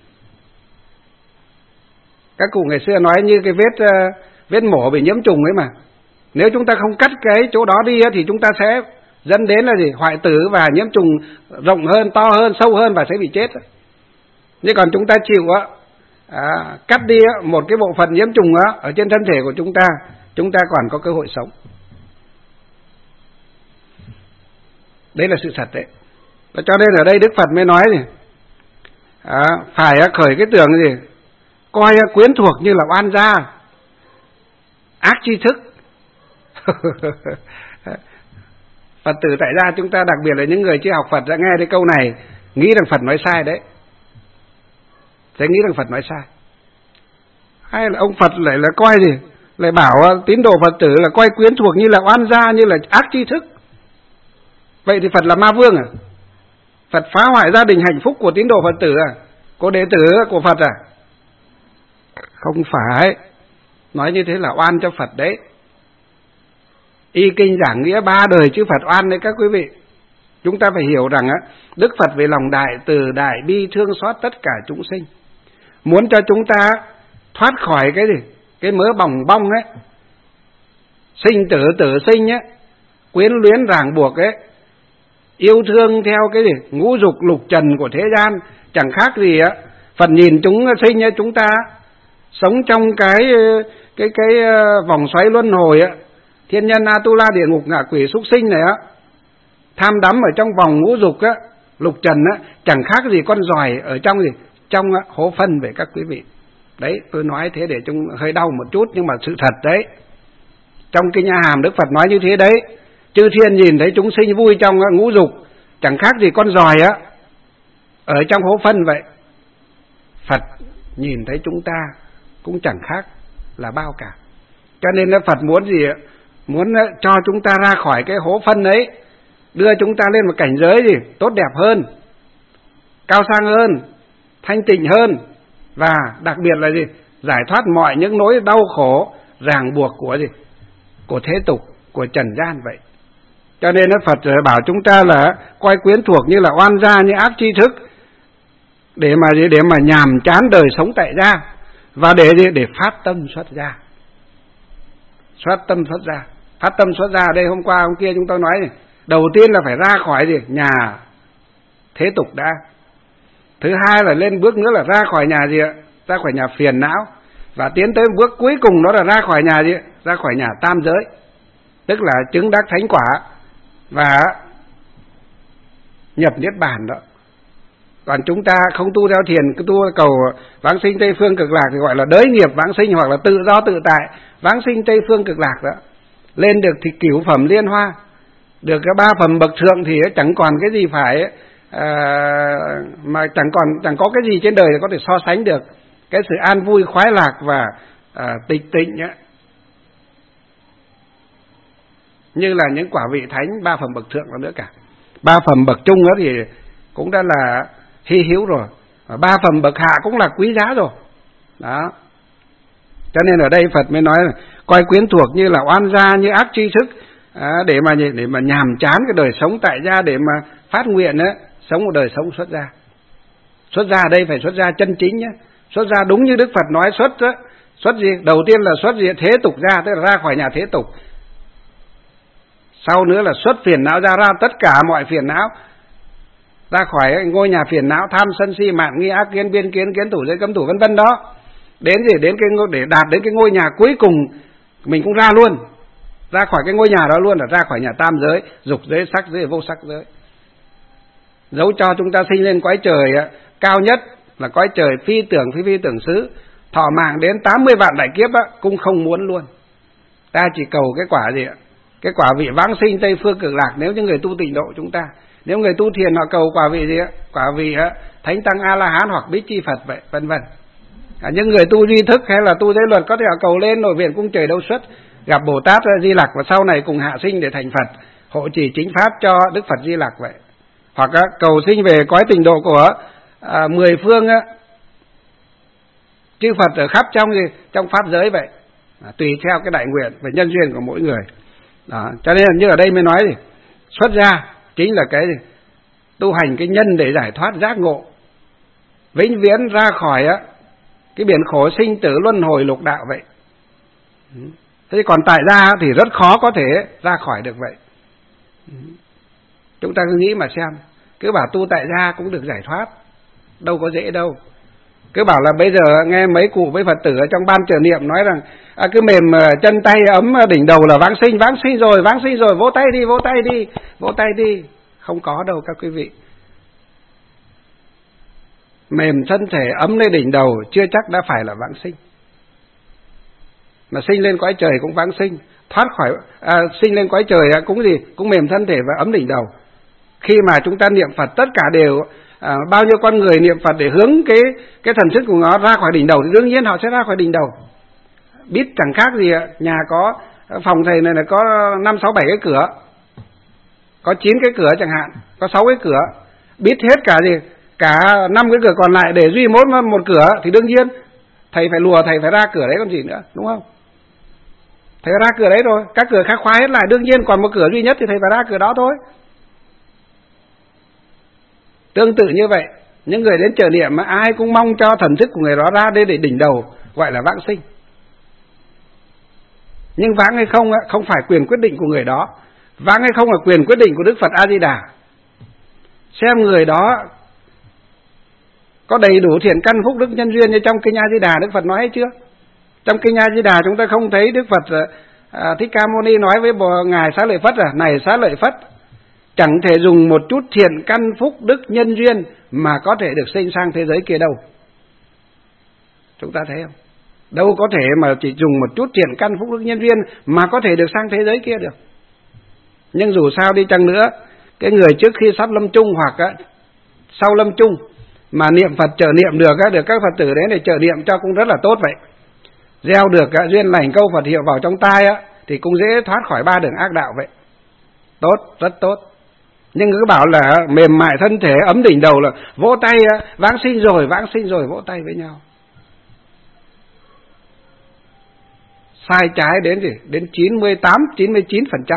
Các cụ ngày xưa nói như cái vết vết mổ bị nhiễm trùng ấy mà. Nếu chúng ta không cắt cái chỗ đó đi thì chúng ta sẽ dẫn đến là gì? Hoại tử và nhiễm trùng rộng hơn, to hơn, sâu hơn và sẽ bị chết. Nhưng còn chúng ta chịu á, à, cắt đi á, một cái bộ phận nhiễm trùng á, ở trên thân thể của chúng ta, chúng ta còn có cơ hội sống. Đấy là sự thật đấy. Và cho nên ở đây Đức Phật mới nói gì? À, phải khởi cái tưởng gì? Coi quyến thuộc như là oan gia, ác tri thức. Phật tử tại gia chúng ta, đặc biệt là những người chưa học Phật, đã nghe cái câu này nghĩ rằng Phật nói sai đấy. Sẽ nghĩ rằng Phật nói sai. Hay là ông Phật lại là coi gì? Lại bảo tín đồ Phật tử là coi quyến thuộc như là oan gia, như là ác tri thức. Vậy thì Phật là ma vương à? Phật phá hoại gia đình hạnh phúc của tín đồ Phật tử à? Của đệ tử của Phật à? Không phải. Nói như thế là oan cho Phật đấy. Y kinh giảng nghĩa ba đời chư Phật oan đấy các quý vị. Chúng ta phải hiểu rằng á, Đức Phật về lòng đại từ, đại bi, thương xót tất cả chúng sinh, muốn cho chúng ta thoát khỏi cái gì? Cái mớ bòng bong ấy, sinh tử tử sinh ấy, quyến luyến ràng buộc ấy, yêu thương theo cái gì? Ngũ dục lục trần của thế gian. Chẳng khác gì á, Phật nhìn chúng sinh ấy, chúng ta sống trong cái cái cái vòng xoáy luân hồi á, thiên nhân Atula, địa ngục, ngạ quỷ, súc sinh này á, tham đắm ở trong vòng ngũ dục á, lục trần á, chẳng khác gì con giòi ở trong gì? Trong hố phân vậy các quý vị. Đấy, tôi nói thế để chúng hơi đau một chút nhưng mà sự thật đấy. Trong Kinh A Hàm Đức Phật nói như thế đấy. Chư thiên nhìn thấy chúng sinh vui trong ngũ dục, chẳng khác gì con giòi á ở trong hố phân vậy. Phật nhìn thấy chúng ta cũng chẳng khác là bao cả. Cho nên là Phật muốn gì ạ? Muốn cho chúng ta ra khỏi cái hố phân ấy, đưa chúng ta lên một cảnh giới gì? Tốt đẹp hơn, cao sang hơn, thanh tịnh hơn, và đặc biệt là gì? Giải thoát mọi những nỗi đau khổ, ràng buộc của gì? Của thế tục, của trần gian vậy. Cho nên Phật bảo chúng ta là coi quyến thuộc như là oan gia, như ác tri thức, để mà gì? Để mà nhàm chán đời sống tại gia, và để gì? Để phát tâm xuất gia. Phát tâm xuất gia. Phát tâm xuất gia đây, hôm qua hôm kia chúng tôi nói này, đầu tiên là phải ra khỏi gì? Nhà thế tục đã. Thứ hai là lên bước nữa là ra khỏi nhà gì ạ? Ra khỏi nhà phiền não. Và tiến tới bước cuối cùng đó là ra khỏi nhà gì ạ? Ra khỏi nhà tam giới. Tức là chứng đắc thánh quả và nhập niết bàn đó. Còn chúng ta không tu theo thiền, cứ tu cầu vãng sinh Tây Phương Cực Lạc thì gọi là đới nghiệp vãng sinh, hoặc là tự do tự tại vãng sinh Tây Phương Cực Lạc đó. Lên được thì cửu phẩm liên hoa, được cái ba phẩm bậc thượng thì chẳng còn cái gì phải à, mà chẳng còn chẳng có cái gì trên đời có thể so sánh được cái sự an vui khoái lạc và à, tịch tịnh ấy. Như là những quả vị thánh ba phẩm bậc thượng nữa cả. Ba phẩm bậc trung đó thì cũng đã là hy hữu rồi, ba phẩm bậc hạ cũng là quý giá rồi đó. Cho nên ở đây Phật mới nói là coi quyến thuộc như là oan gia, như ác tri thức, à, để mà để mà nhàm chán cái đời sống tại gia, để mà phát nguyện á, sống một đời sống xuất gia. Xuất gia ở đây phải xuất gia chân chính nhé, xuất gia đúng như Đức Phật nói xuất á, xuất gì? Đầu tiên là xuất gì? Thế tục ra, tức là ra khỏi nhà thế tục. Sau nữa là xuất phiền não ra, ra tất cả mọi phiền não, ra khỏi ngôi nhà phiền não tham sân si mạn nghi ác kiến biên kiến kiến thủ giới cấm thủ vân vân đó. Đến gì? Đến cái để đạt đến cái ngôi nhà cuối cùng mình cũng ra luôn, ra khỏi cái ngôi nhà đó luôn, là ra khỏi nhà tam giới, dục giới, sắc giới, vô sắc giới. Dẫu cho chúng ta sinh lên cõi trời cao nhất là cõi trời phi tưởng phi phi tưởng xứ, thọ mạng đến tám mươi vạn đại kiếp á, cũng không muốn luôn. Ta chỉ cầu cái quả gì ạ? Cái quả vị vãng sinh Tây Phương Cực Lạc. Nếu như người tu tịnh độ chúng ta, nếu người tu thiền họ cầu quả vị gì ạ? Quả vị á, Thánh Tăng A La Hán hoặc Bích Chi Phật vậy, vân vân. À, những người tu duy thức hay là tu giới luật có thể họ cầu lên nội viện cung trời đâu xuất, gặp Bồ Tát Di Lặc và sau này cùng hạ sinh để thành Phật, hộ trì chính pháp cho Đức Phật Di Lặc vậy. Hoặc á, cầu sinh về cõi tịnh độ của à, mười phương á, chư Phật ở khắp trong gì trong pháp giới vậy, à, tùy theo cái đại nguyện và nhân duyên của mỗi người đó. Cho nên như ở đây mới nói gì, xuất gia chính là cái gì? Tu hành cái nhân để giải thoát giác ngộ, vĩnh viễn ra khỏi á, cái biển khổ sinh tử luân hồi lục đạo vậy. Thế còn tại gia thì rất khó có thể ra khỏi được vậy. Chúng ta cứ nghĩ mà xem, cứ bảo tu tại gia cũng được giải thoát, đâu có dễ đâu. Cứ bảo là bây giờ nghe mấy cụ với Phật tử ở trong ban trợ niệm nói rằng à, cứ mềm chân tay ấm đỉnh đầu là vãng sinh, vãng sinh rồi, vãng sinh rồi, vỗ tay đi, vỗ tay đi, vỗ tay đi. Không có đâu các quý vị. Mềm thân thể ấm lên đỉnh đầu chưa chắc đã phải là vãng sinh. Mà sinh lên cõi trời cũng vãng sinh, thoát khỏi à, sinh lên cõi trời cũng gì, cũng mềm thân thể và ấm đỉnh đầu. Khi mà chúng ta niệm Phật tất cả đều à, bao nhiêu con người niệm Phật để hướng cái cái thần thức của nó ra khỏi đỉnh đầu thì đương nhiên họ sẽ ra khỏi đỉnh đầu. Biết chẳng khác gì ạ, nhà có phòng thầy này là có năm sáu bảy cái cửa, có chín cái cửa chẳng hạn, có sáu cái cửa, biết hết cả gì cả năm cái cửa còn lại để duy một một cửa thì đương nhiên thầy phải lùa, thầy phải ra cửa đấy còn gì nữa, đúng không? Thầy ra cửa đấy rồi, các cửa khác khóa hết lại, đương nhiên còn một cửa duy nhất thì thầy phải ra cửa đó thôi. Tương tự như vậy, những người đến trợ niệm mà ai cũng mong cho thần thức của người đó ra đây để đỉnh đầu, gọi là vãng sinh. Nhưng vãng hay không không phải quyền quyết định của người đó, vãng hay không là quyền quyết định của Đức Phật A Di Đà. Xem người đó có đầy đủ thiện căn phúc đức nhân duyên như trong kinh A Di Đà Đức Phật nói hay chưa? Trong kinh A Di Đà chúng ta không thấy Đức Phật à, Thích Ca Mâu Ni nói với bồ, ngài Xá Lợi Phất à, này Xá Lợi Phất, chẳng thể dùng một chút thiện căn phúc đức nhân duyên mà có thể được sinh sang thế giới kia đâu. Chúng ta thấy không? Đâu có thể mà chỉ dùng một chút thiện căn phúc đức nhân duyên mà có thể được sang thế giới kia được. Nhưng dù sao đi chăng nữa, cái người trước khi sắp lâm chung hoặc á, sau lâm chung mà niệm Phật trợ niệm được á, được các Phật tử đến để trợ niệm cho cũng rất là tốt vậy. Gieo được á, duyên lành câu Phật hiệu vào trong tai á, thì cũng dễ thoát khỏi ba đường ác đạo vậy. Tốt, rất tốt. Nhưng cứ bảo là mềm mại thân thể ấm đỉnh đầu là vỗ tay vãng sinh rồi, vãng sinh rồi, vỗ tay với nhau. Sai trái đến gì? Đến chín mươi tám, chín mươi chín phần trăm.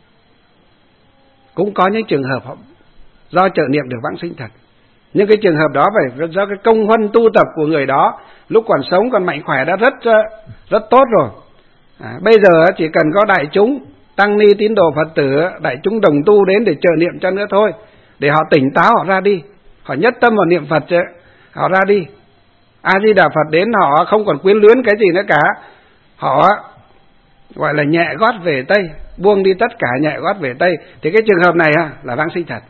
Cũng có những trường hợp do trợ niệm được vãng sinh thật. Nhưng cái trường hợp đó phải do cái công huân tu tập của người đó lúc còn sống còn mạnh khỏe đã rất rất tốt rồi. À, bây giờ chỉ cần có đại chúng tăng ni tín đồ Phật tử, đại chúng đồng tu đến để trợ niệm cho nữa thôi, để họ tỉnh táo họ ra đi, họ nhất tâm vào niệm Phật chứ, họ ra đi. A Di Đà Phật đến họ không còn quyến luyến cái gì nữa cả, họ gọi là nhẹ gót về Tây, buông đi tất cả nhẹ gót về Tây, thì cái trường hợp này là vãng sinh thật.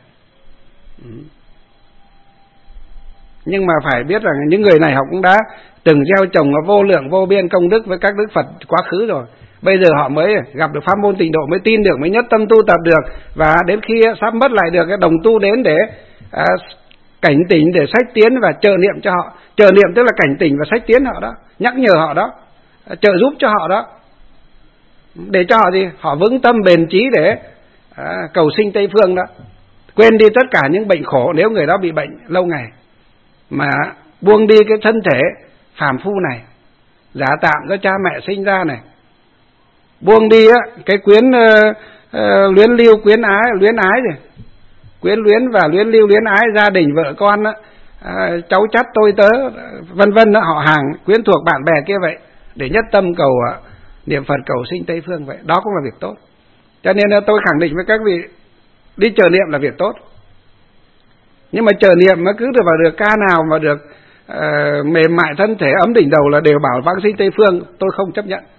Nhưng mà phải biết rằng những người này họ cũng đã từng gieo trồng vô lượng vô biên công đức với các đức Phật quá khứ rồi. Bây giờ họ mới gặp được pháp môn tịnh độ, mới tin được, mới nhất tâm tu tập được, và đến khi sắp mất lại được cái đồng tu đến để à, cảnh tỉnh, để sách tiến và trợ niệm cho họ. Trợ niệm tức là cảnh tỉnh và sách tiến họ đó, nhắc nhở họ đó, trợ giúp cho họ đó, để cho họ gì? Họ vững tâm bền chí để à, cầu sinh Tây Phương đó, quên đi tất cả những bệnh khổ nếu người đó bị bệnh lâu ngày, mà buông đi cái thân thể phàm phu này, giả tạm do cha mẹ sinh ra này, buông đi á cái quyến uh, uh, luyến lưu quyến ái luyến ái rồi, quyến luyến và luyến lưu luyến ái gia đình vợ con á, uh, cháu chắt tôi tớ vân vân đó, họ hàng quyến thuộc bạn bè kia vậy, để nhất tâm cầu uh, niệm Phật cầu sinh Tây Phương vậy, đó cũng là việc tốt. Cho nên uh, tôi khẳng định với các vị, đi trợ niệm là việc tốt, nhưng mà trợ niệm nó cứ được vào được ca nào mà được uh, mềm mại thân thể ấm đỉnh đầu là đều bảo vãng sinh Tây Phương, tôi không chấp nhận.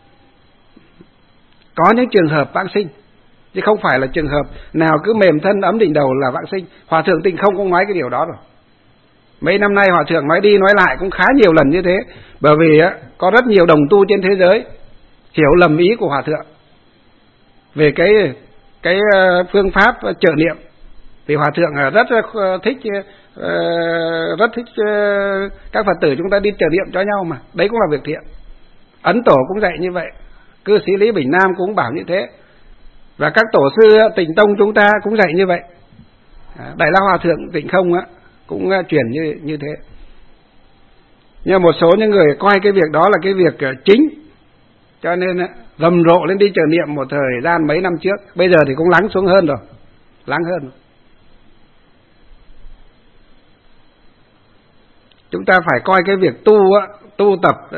Có những trường hợp vãng sinh, chứ không phải là trường hợp nào cứ mềm thân ấm đỉnh đầu là vãng sinh. Hòa thượng Tịnh Không cũng nói cái điều đó rồi. Mấy năm nay Hòa thượng nói đi nói lại cũng khá nhiều lần như thế, bởi vì á, có rất nhiều đồng tu trên thế giới hiểu lầm ý của Hòa thượng về cái cái phương pháp trợ niệm. Vì Hòa thượng rất thích rất thích các Phật tử chúng ta đi trợ niệm cho nhau, mà đấy cũng là việc thiện. Ấn Tổ cũng dạy như vậy, cư sĩ Lý Bình Nam cũng bảo như thế, và các tổ sư Tịnh Tông chúng ta cũng dạy như vậy. Đại La Hòa thượng Tịnh Không á cũng truyền như như thế. Nhưng một số những người coi cái việc đó là cái việc chính, cho nên rầm rộ lên đi trợ niệm một thời gian mấy năm trước. Bây giờ thì cũng lắng xuống hơn rồi, lắng hơn. Chúng ta phải coi cái việc tu á, tu tập á,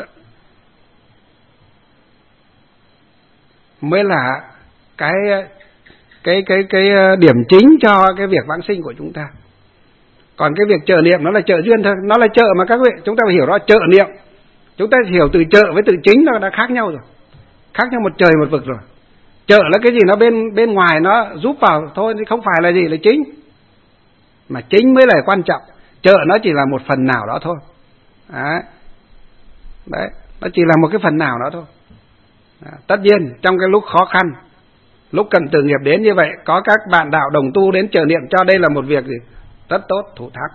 mới là cái cái cái cái điểm chính cho cái việc vãng sinh của chúng ta. Còn cái việc trợ niệm nó là trợ duyên thôi, nó là trợ mà các vị, chúng ta phải hiểu rõ trợ niệm. Chúng ta hiểu từ trợ với từ chính nó đã khác nhau rồi, khác nhau một trời một vực rồi. Trợ là cái gì nó bên bên ngoài nó giúp vào thôi, không phải là gì là chính, mà chính mới là quan trọng. Trợ nó chỉ là một phần nào đó thôi. Đấy, đấy, nó chỉ là một cái phần nào đó thôi. Tất nhiên trong cái lúc khó khăn, lúc cần tử nghiệp đến như vậy, có các bạn đạo đồng tu đến trợ niệm cho, đây là một việc gì rất tốt, thủ thác,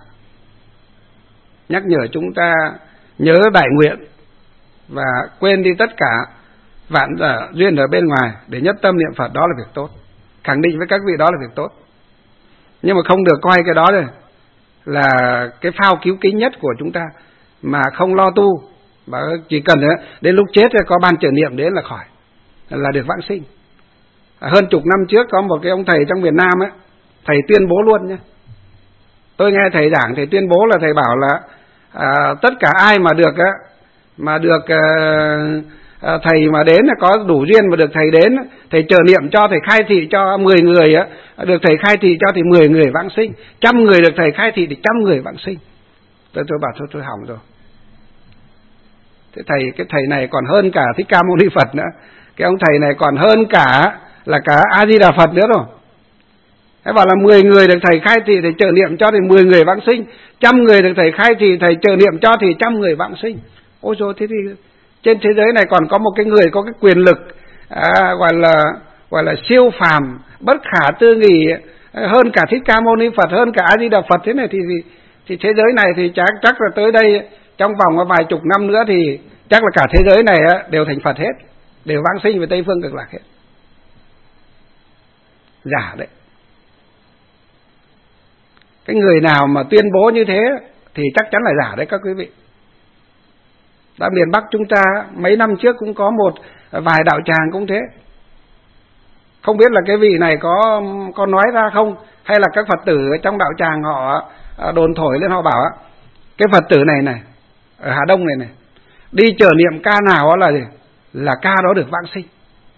nhắc nhở chúng ta nhớ đại nguyện và quên đi tất cả vạn giả duyên ở bên ngoài để nhất tâm niệm Phật, đó là việc tốt. Khẳng định với các vị đó là việc tốt, nhưng mà không được coi cái đó rồi là cái phao cứu kính nhất của chúng ta, mà không lo tu, mà chỉ cần đến lúc chết có ban trợ niệm đến là khỏi, là được vãng sinh. Hơn chục năm trước có một cái ông thầy trong miền Nam ấy, thầy tuyên bố luôn nhé. Tôi nghe thầy giảng, thầy tuyên bố là thầy bảo là à, tất cả ai mà được á, mà được à, à, thầy mà đến có đủ duyên mà được thầy đến, thầy trợ niệm cho, thầy khai thị cho mười người á, được thầy khai thị cho thì mười người vãng sinh, trăm người được thầy khai thị thì trăm người vãng sinh. Tôi tôi bảo thôi tôi hỏng rồi. Thế thầy cái thầy này còn hơn cả Thích Ca Mâu Ni Phật nữa, cái ông thầy này còn hơn cả là cả A Di Đà Phật nữa rồi. Thế bảo là mười người được thầy khai thị thầy trợ niệm cho thì mười người vãng sinh, trăm người được thầy khai thị thầy trợ niệm cho thì trăm người vãng sinh. Ôi rồi, thế thì trên thế giới này còn có một cái người có cái quyền lực à, gọi là gọi là siêu phàm, bất khả tư nghị, hơn cả Thích Ca Mâu Ni Phật, hơn cả A Di Đà Phật, thế này thì thì, thì thế giới này thì chắc chắc là tới đây trong vòng vài chục năm nữa thì chắc là cả thế giới này đều thành Phật hết, đều vãng sinh về Tây Phương Cực Lạc hết. Giả đấy. Cái người nào mà tuyên bố như thế thì chắc chắn là giả đấy các quý vị. Đã miền Bắc chúng ta mấy năm trước cũng có một vài đạo tràng cũng thế. Không biết là cái vị này có có nói ra không, hay là các Phật tử trong đạo tràng họ đồn thổi lên, họ bảo cái Phật tử này này ở Hà Đông này này đi trợ niệm ca nào là gì? Là ca đó được vãng sinh.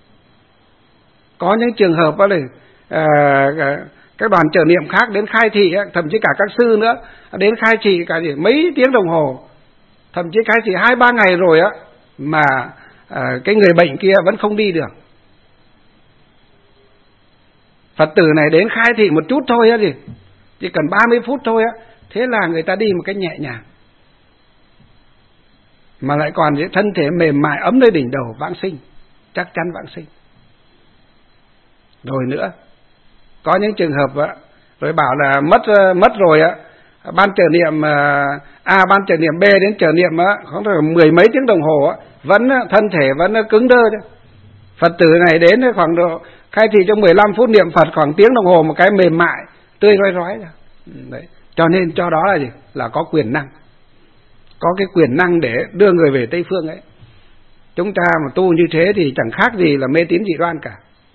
Có những trường hợp đó là à, các đoàn trợ niệm khác đến khai thị, thậm chí cả các sư nữa đến khai thị cả gì mấy tiếng đồng hồ, thậm chí khai thị hai ba ngày rồi á, mà à, cái người bệnh kia vẫn không đi được. Phật tử này đến khai thị một chút thôi á, gì chỉ cần ba mươi phút thôi á, thế là người ta đi một cách nhẹ nhàng, mà lại còn thân thể mềm mại ấm nơi đỉnh đầu vãng sinh. chắc chắn vãng sinh. Rồi nữa, có những trường hợp á, rồi bảo là mất mất rồi á, ban trợ niệm A, ban trợ niệm B đến trợ niệm á, khoảng mười mấy tiếng đồng hồ á, vẫn thân thể vẫn cứng đơ chứ. Phật tử này đến khoảng độ khai thị trong mười lăm phút niệm Phật khoảng tiếng đồng hồ một cái mềm mại, tươi rói rói ra. Đấy. Cho nên cho đó là gì? Là có quyền năng. Có cái quyền năng để đưa người về Tây Phương ấy. Chúng ta mà tu như thế thì chẳng khác gì là mê tín dị đoan cả.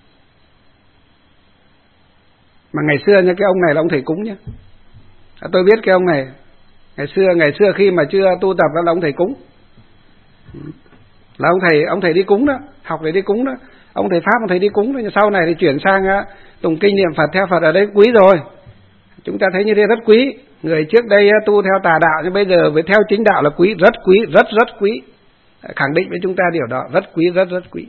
Mà ngày xưa nha, cái ông này là ông thầy cúng nhá. À, tôi biết cái ông này. Ngày xưa ngày xưa khi mà chưa tu tập là ông thầy cúng. Là ông thầy ông thầy đi cúng đó, học để đi cúng đó. Ông thầy Pháp ông thầy đi cúng đó, nhưng sau này thì chuyển sang uh, tụng kinh niệm Phật theo Phật ở đây quý rồi. Chúng ta thấy như thế rất quý. Người trước đây uh, tu theo tà đạo nhưng bây giờ với theo chính đạo là quý, rất quý, rất rất quý. Khẳng định với chúng ta điều đó, rất quý, rất rất quý.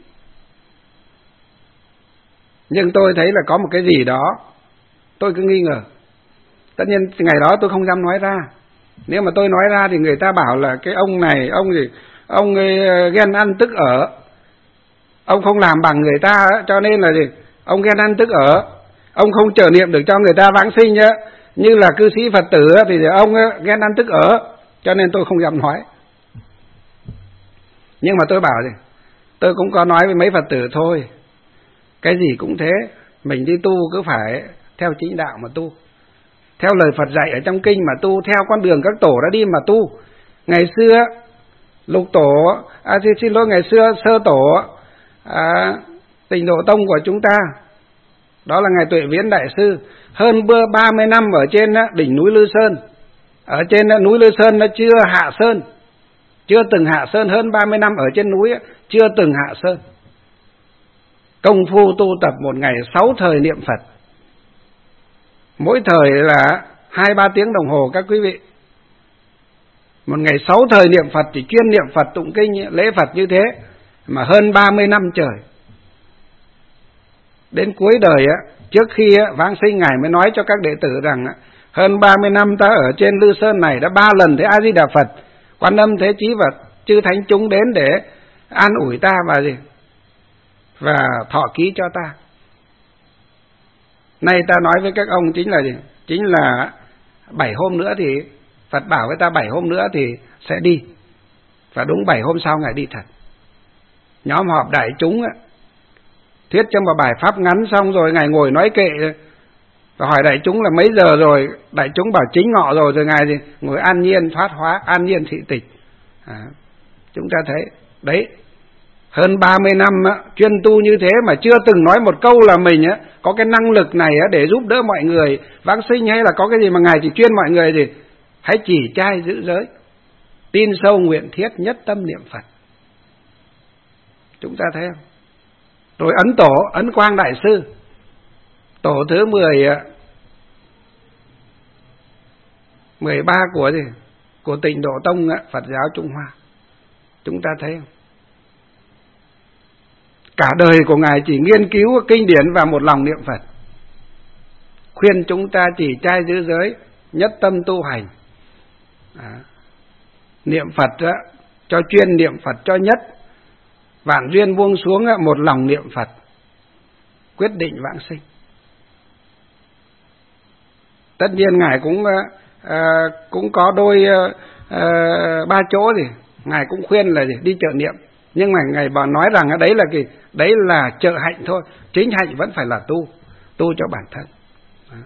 Nhưng tôi thấy là có một cái gì đó tôi cứ nghi ngờ. Tất nhiên ngày đó tôi không dám nói ra. Nếu mà tôi nói ra thì người ta bảo là cái ông này, ông gì, ông ấy ghen ăn tức ở, ông không làm bằng người ta, cho nên là gì, ông ghen ăn tức ở, ông không trợ niệm được cho người ta vãng sinh nhá, như là cư sĩ Phật tử thì ông ghen ăn tức ở, cho nên tôi không dám nói. Nhưng mà tôi bảo gì, tôi cũng có nói với mấy Phật tử thôi, cái gì cũng thế, mình đi tu cứ phải theo chính đạo mà tu, theo lời Phật dạy ở trong kinh mà tu, theo con đường các tổ đã đi mà tu. Ngày xưa lục tổ, à, xin, xin lỗi ngày xưa sơ tổ à, Tịnh Độ Tông của chúng ta, đó là ngài Tuệ Viễn Đại Sư, hơn ba mươi năm ở trên đỉnh núi Lư Sơn, ở trên núi Lư Sơn nó chưa hạ sơn, chưa từng hạ sơn, hơn ba mươi năm ở trên núi chưa từng hạ sơn, công phu tu tập một ngày sáu thời niệm Phật, mỗi thời là hai ba tiếng đồng hồ các quý vị. Một ngày sáu thời niệm Phật, chỉ chuyên niệm Phật, tụng kinh, lễ Phật như thế, mà hơn ba mươi năm trời. Đến cuối đời á, trước khi á, vãng sinh ngài mới nói cho các đệ tử rằng á, hơn ba mươi năm ta ở trên Lư Sơn này đã ba lần thấy A Di Đà Phật, Quan Âm, Thế Chí và chư thánh chúng đến để an ủi ta và gì? Và thọ ký cho ta. Nay ta nói với các ông chính là gì? Chính là bảy hôm nữa thì Phật bảo với ta bảy hôm nữa thì sẽ đi. Và đúng bảy hôm sau ngài đi thật. Nhóm họp đại chúng á, thuyết cho một bài pháp ngắn xong rồi ngài ngồi nói kệ và hỏi đại chúng là mấy giờ rồi, đại chúng bảo chính ngọ rồi, rồi ngài gì ngồi an nhiên thoát hóa, an nhiên thị tịch. À, chúng ta thấy đấy, hơn ba mươi năm á, chuyên tu như thế mà chưa từng nói một câu là mình á, có cái năng lực này á, để giúp đỡ mọi người vãng sinh, hay là có cái gì mà ngài chỉ chuyên mọi người gì hãy chỉ trai giữ giới, tin sâu nguyện thiết, nhất tâm niệm Phật. Chúng ta thấy không? Rồi Ấn Tổ, Ấn Quang Đại Sư, tổ thứ mười mười ba của gì? Của Tịnh Độ Tông Phật giáo Trung Hoa. Chúng ta thấy không? Cả đời của ngài chỉ nghiên cứu kinh điển và một lòng niệm Phật, khuyên chúng ta chỉ trai giữ giới, nhất tâm tu hành. À, niệm Phật á, cho chuyên niệm Phật cho nhất, vạn duyên buông xuống á, một lòng niệm Phật, quyết định vãng sinh. Tất nhiên ngài cũng à, cũng có đôi à, ba chỗ gì, ngài cũng khuyên là gì? Đi trợ niệm, nhưng mà ngài bảo nói rằng đấy là cái đấy là trợ hạnh thôi, chính hạnh vẫn phải là tu, tu cho bản thân. Đó.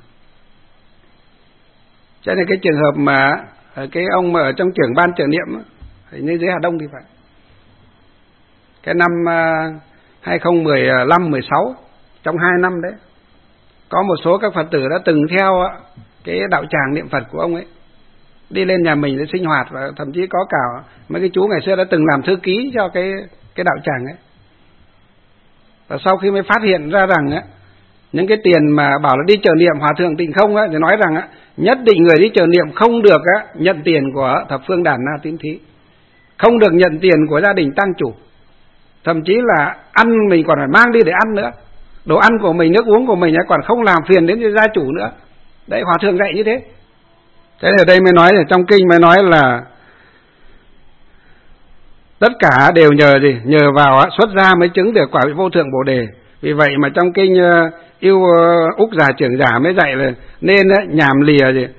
Cho nên cái trường hợp mà cái ông mà ở trong trưởng ban trợ niệm hình như dưới Hà Đông thì phải, cái năm hai không một lăm mười sáu, trong hai năm đấy, có một số các Phật tử đã từng theo cái đạo tràng niệm Phật của ông ấy, đi lên nhà mình để sinh hoạt, và thậm chí có cả mấy cái chú ngày xưa đã từng làm thư ký cho cái cái đạo tràng ấy. Và sau khi mới phát hiện ra rằng á, những cái tiền mà bảo là đi trợ niệm Hòa Thượng Tịnh Không á, thì nói rằng á, nhất định người đi trợ niệm không được á, nhận tiền của thập phương đàn na tín thí, không được nhận tiền của gia đình tăng chủ, thậm chí là ăn mình còn phải mang đi để ăn nữa, đồ ăn của mình, nước uống của mình còn không làm phiền đến gia chủ nữa. Đấy, Hòa Thượng dạy như thế. Thế ở đây mới nói, ở trong kinh mới nói là Tất cả đều nhờ gì? Nhờ vào xuất gia mới chứng được quả vị vô thượng Bồ đề. Vì vậy mà trong kinh uh, yêu uh, Úc Già Trưởng Giả mới dạy là nên uh, nhàm lìa gì?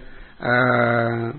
Uh,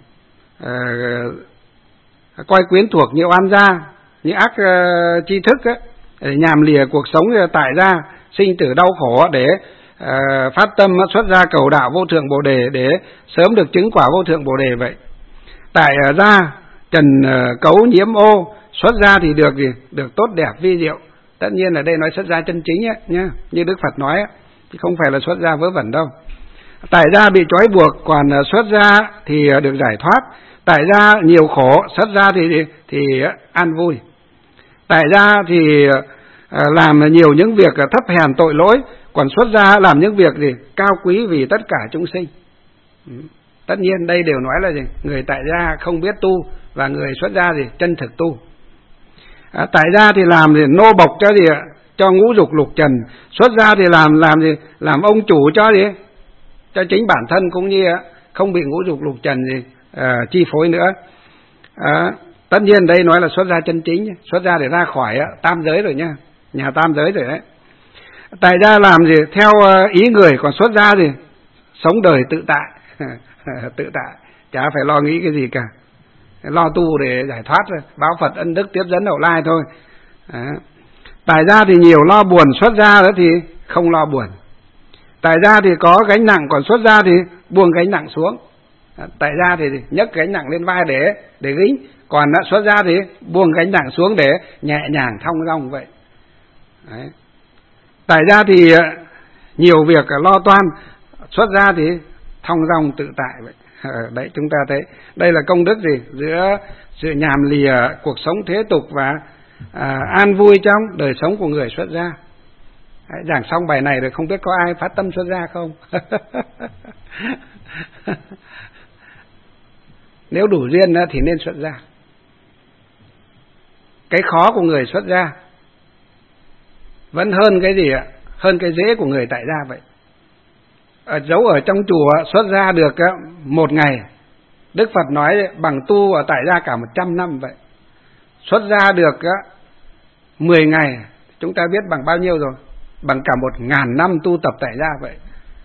uh, coi quyến thuộc như oan gia, như ác uh, tri thức ấy, để nhàm lìa cuộc sống tại gia, sinh tử đau khổ để uh, phát tâm xuất gia cầu đạo vô thượng Bồ đề để sớm được chứng quả vô thượng Bồ đề vậy. Tại uh, gia trần uh, cấu nhiễm ô, xuất gia thì được gì? Được tốt đẹp vi diệu. Tất nhiên là đây nói xuất gia chân chính ấy, nhá, như Đức Phật nói ấy, chứ không phải là xuất gia vớ vẩn đâu. Tại gia bị trói buộc, còn uh, xuất gia thì uh, được giải thoát. Tại gia nhiều khổ, xuất gia thì thì, thì uh, an vui. Tại gia thì uh, làm nhiều những việc uh, thấp hèn tội lỗi, còn xuất gia làm những việc gì cao quý vì tất cả chúng sinh. Ừ. Tất nhiên đây đều nói là gì? Người tại gia không biết tu và người xuất gia gì chân thực tu. À, tại gia thì làm gì nô bộc cho gì cho ngũ dục lục trần, xuất gia thì làm làm gì làm ông chủ cho gì cho chính bản thân cũng như không bị ngũ dục lục trần gì à, chi phối nữa. À, tất nhiên đây nói là xuất gia chân chính, xuất gia để ra khỏi á, tam giới rồi nhá, nhà tam giới rồi đấy. Tại gia làm gì theo ý người, còn xuất gia gì sống đời tự tại. Tự tại, chả phải lo nghĩ cái gì cả, lo tu để giải thoát, báo Phật ân đức tiếp dẫn hậu lai thôi. Đó. Tại gia thì nhiều lo buồn, xuất gia đó thì không lo buồn. Tại gia thì có gánh nặng, còn xuất gia thì buông gánh nặng xuống. Tại gia thì nhấc gánh nặng lên vai để để gánh, còn xuất gia thì buông gánh nặng xuống để nhẹ nhàng thong dong vậy. Đấy. Tại gia thì nhiều việc lo toan, xuất gia thì thong dong tự tại vậy. Đấy, chúng ta thấy đây là công đức gì giữa sự nhàm lìa cuộc sống thế tục và à, an vui trong đời sống của người xuất gia. Đấy, giảng xong bài này rồi không biết có ai phát tâm xuất gia không? Nếu đủ duyên thì nên xuất gia. Cái khó của người xuất gia vẫn hơn cái gì ạ? Hơn cái dễ của người tại gia vậy. Ở giấu ở trong chùa xuất gia được một ngày, Đức Phật nói bằng tu ở tại gia cả một trăm năm vậy. Xuất gia được mười ngày, chúng ta biết bằng bao nhiêu rồi? Bằng cả một ngàn năm tu tập tại gia vậy.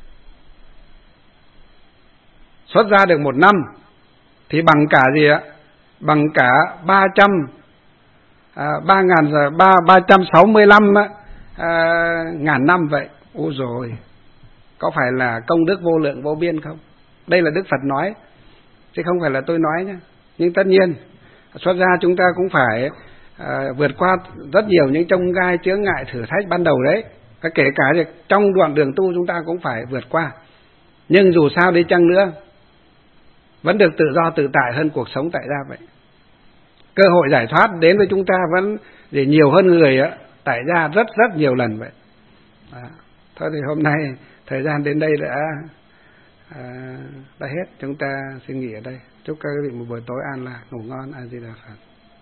Xuất gia được một năm thì bằng cả gì ạ? Bằng cả ba trăm ba ngàn ba ba trăm sáu mươi lăm ngàn năm vậy. Ôi rồi, có phải là công đức vô lượng vô biên không? Đây là Đức Phật nói, chứ không phải là tôi nói nhé. Nhưng tất nhiên xuất gia chúng ta cũng phải à, vượt qua rất nhiều những chông gai chướng ngại thử thách ban đầu đấy. Kể cả trong đoạn đường tu chúng ta cũng phải vượt qua. Nhưng dù sao đi chăng nữa, vẫn được tự do tự tại hơn cuộc sống tại gia vậy. Cơ hội giải thoát đến với chúng ta vẫn để nhiều hơn người tại gia rất rất nhiều lần vậy. À, thôi thì hôm nay thời gian đến đây đã à, đã hết, chúng ta xin nghỉ ở đây. Chúc các vị một buổi tối an lạc, ngủ ngon. A Di Đà Phật.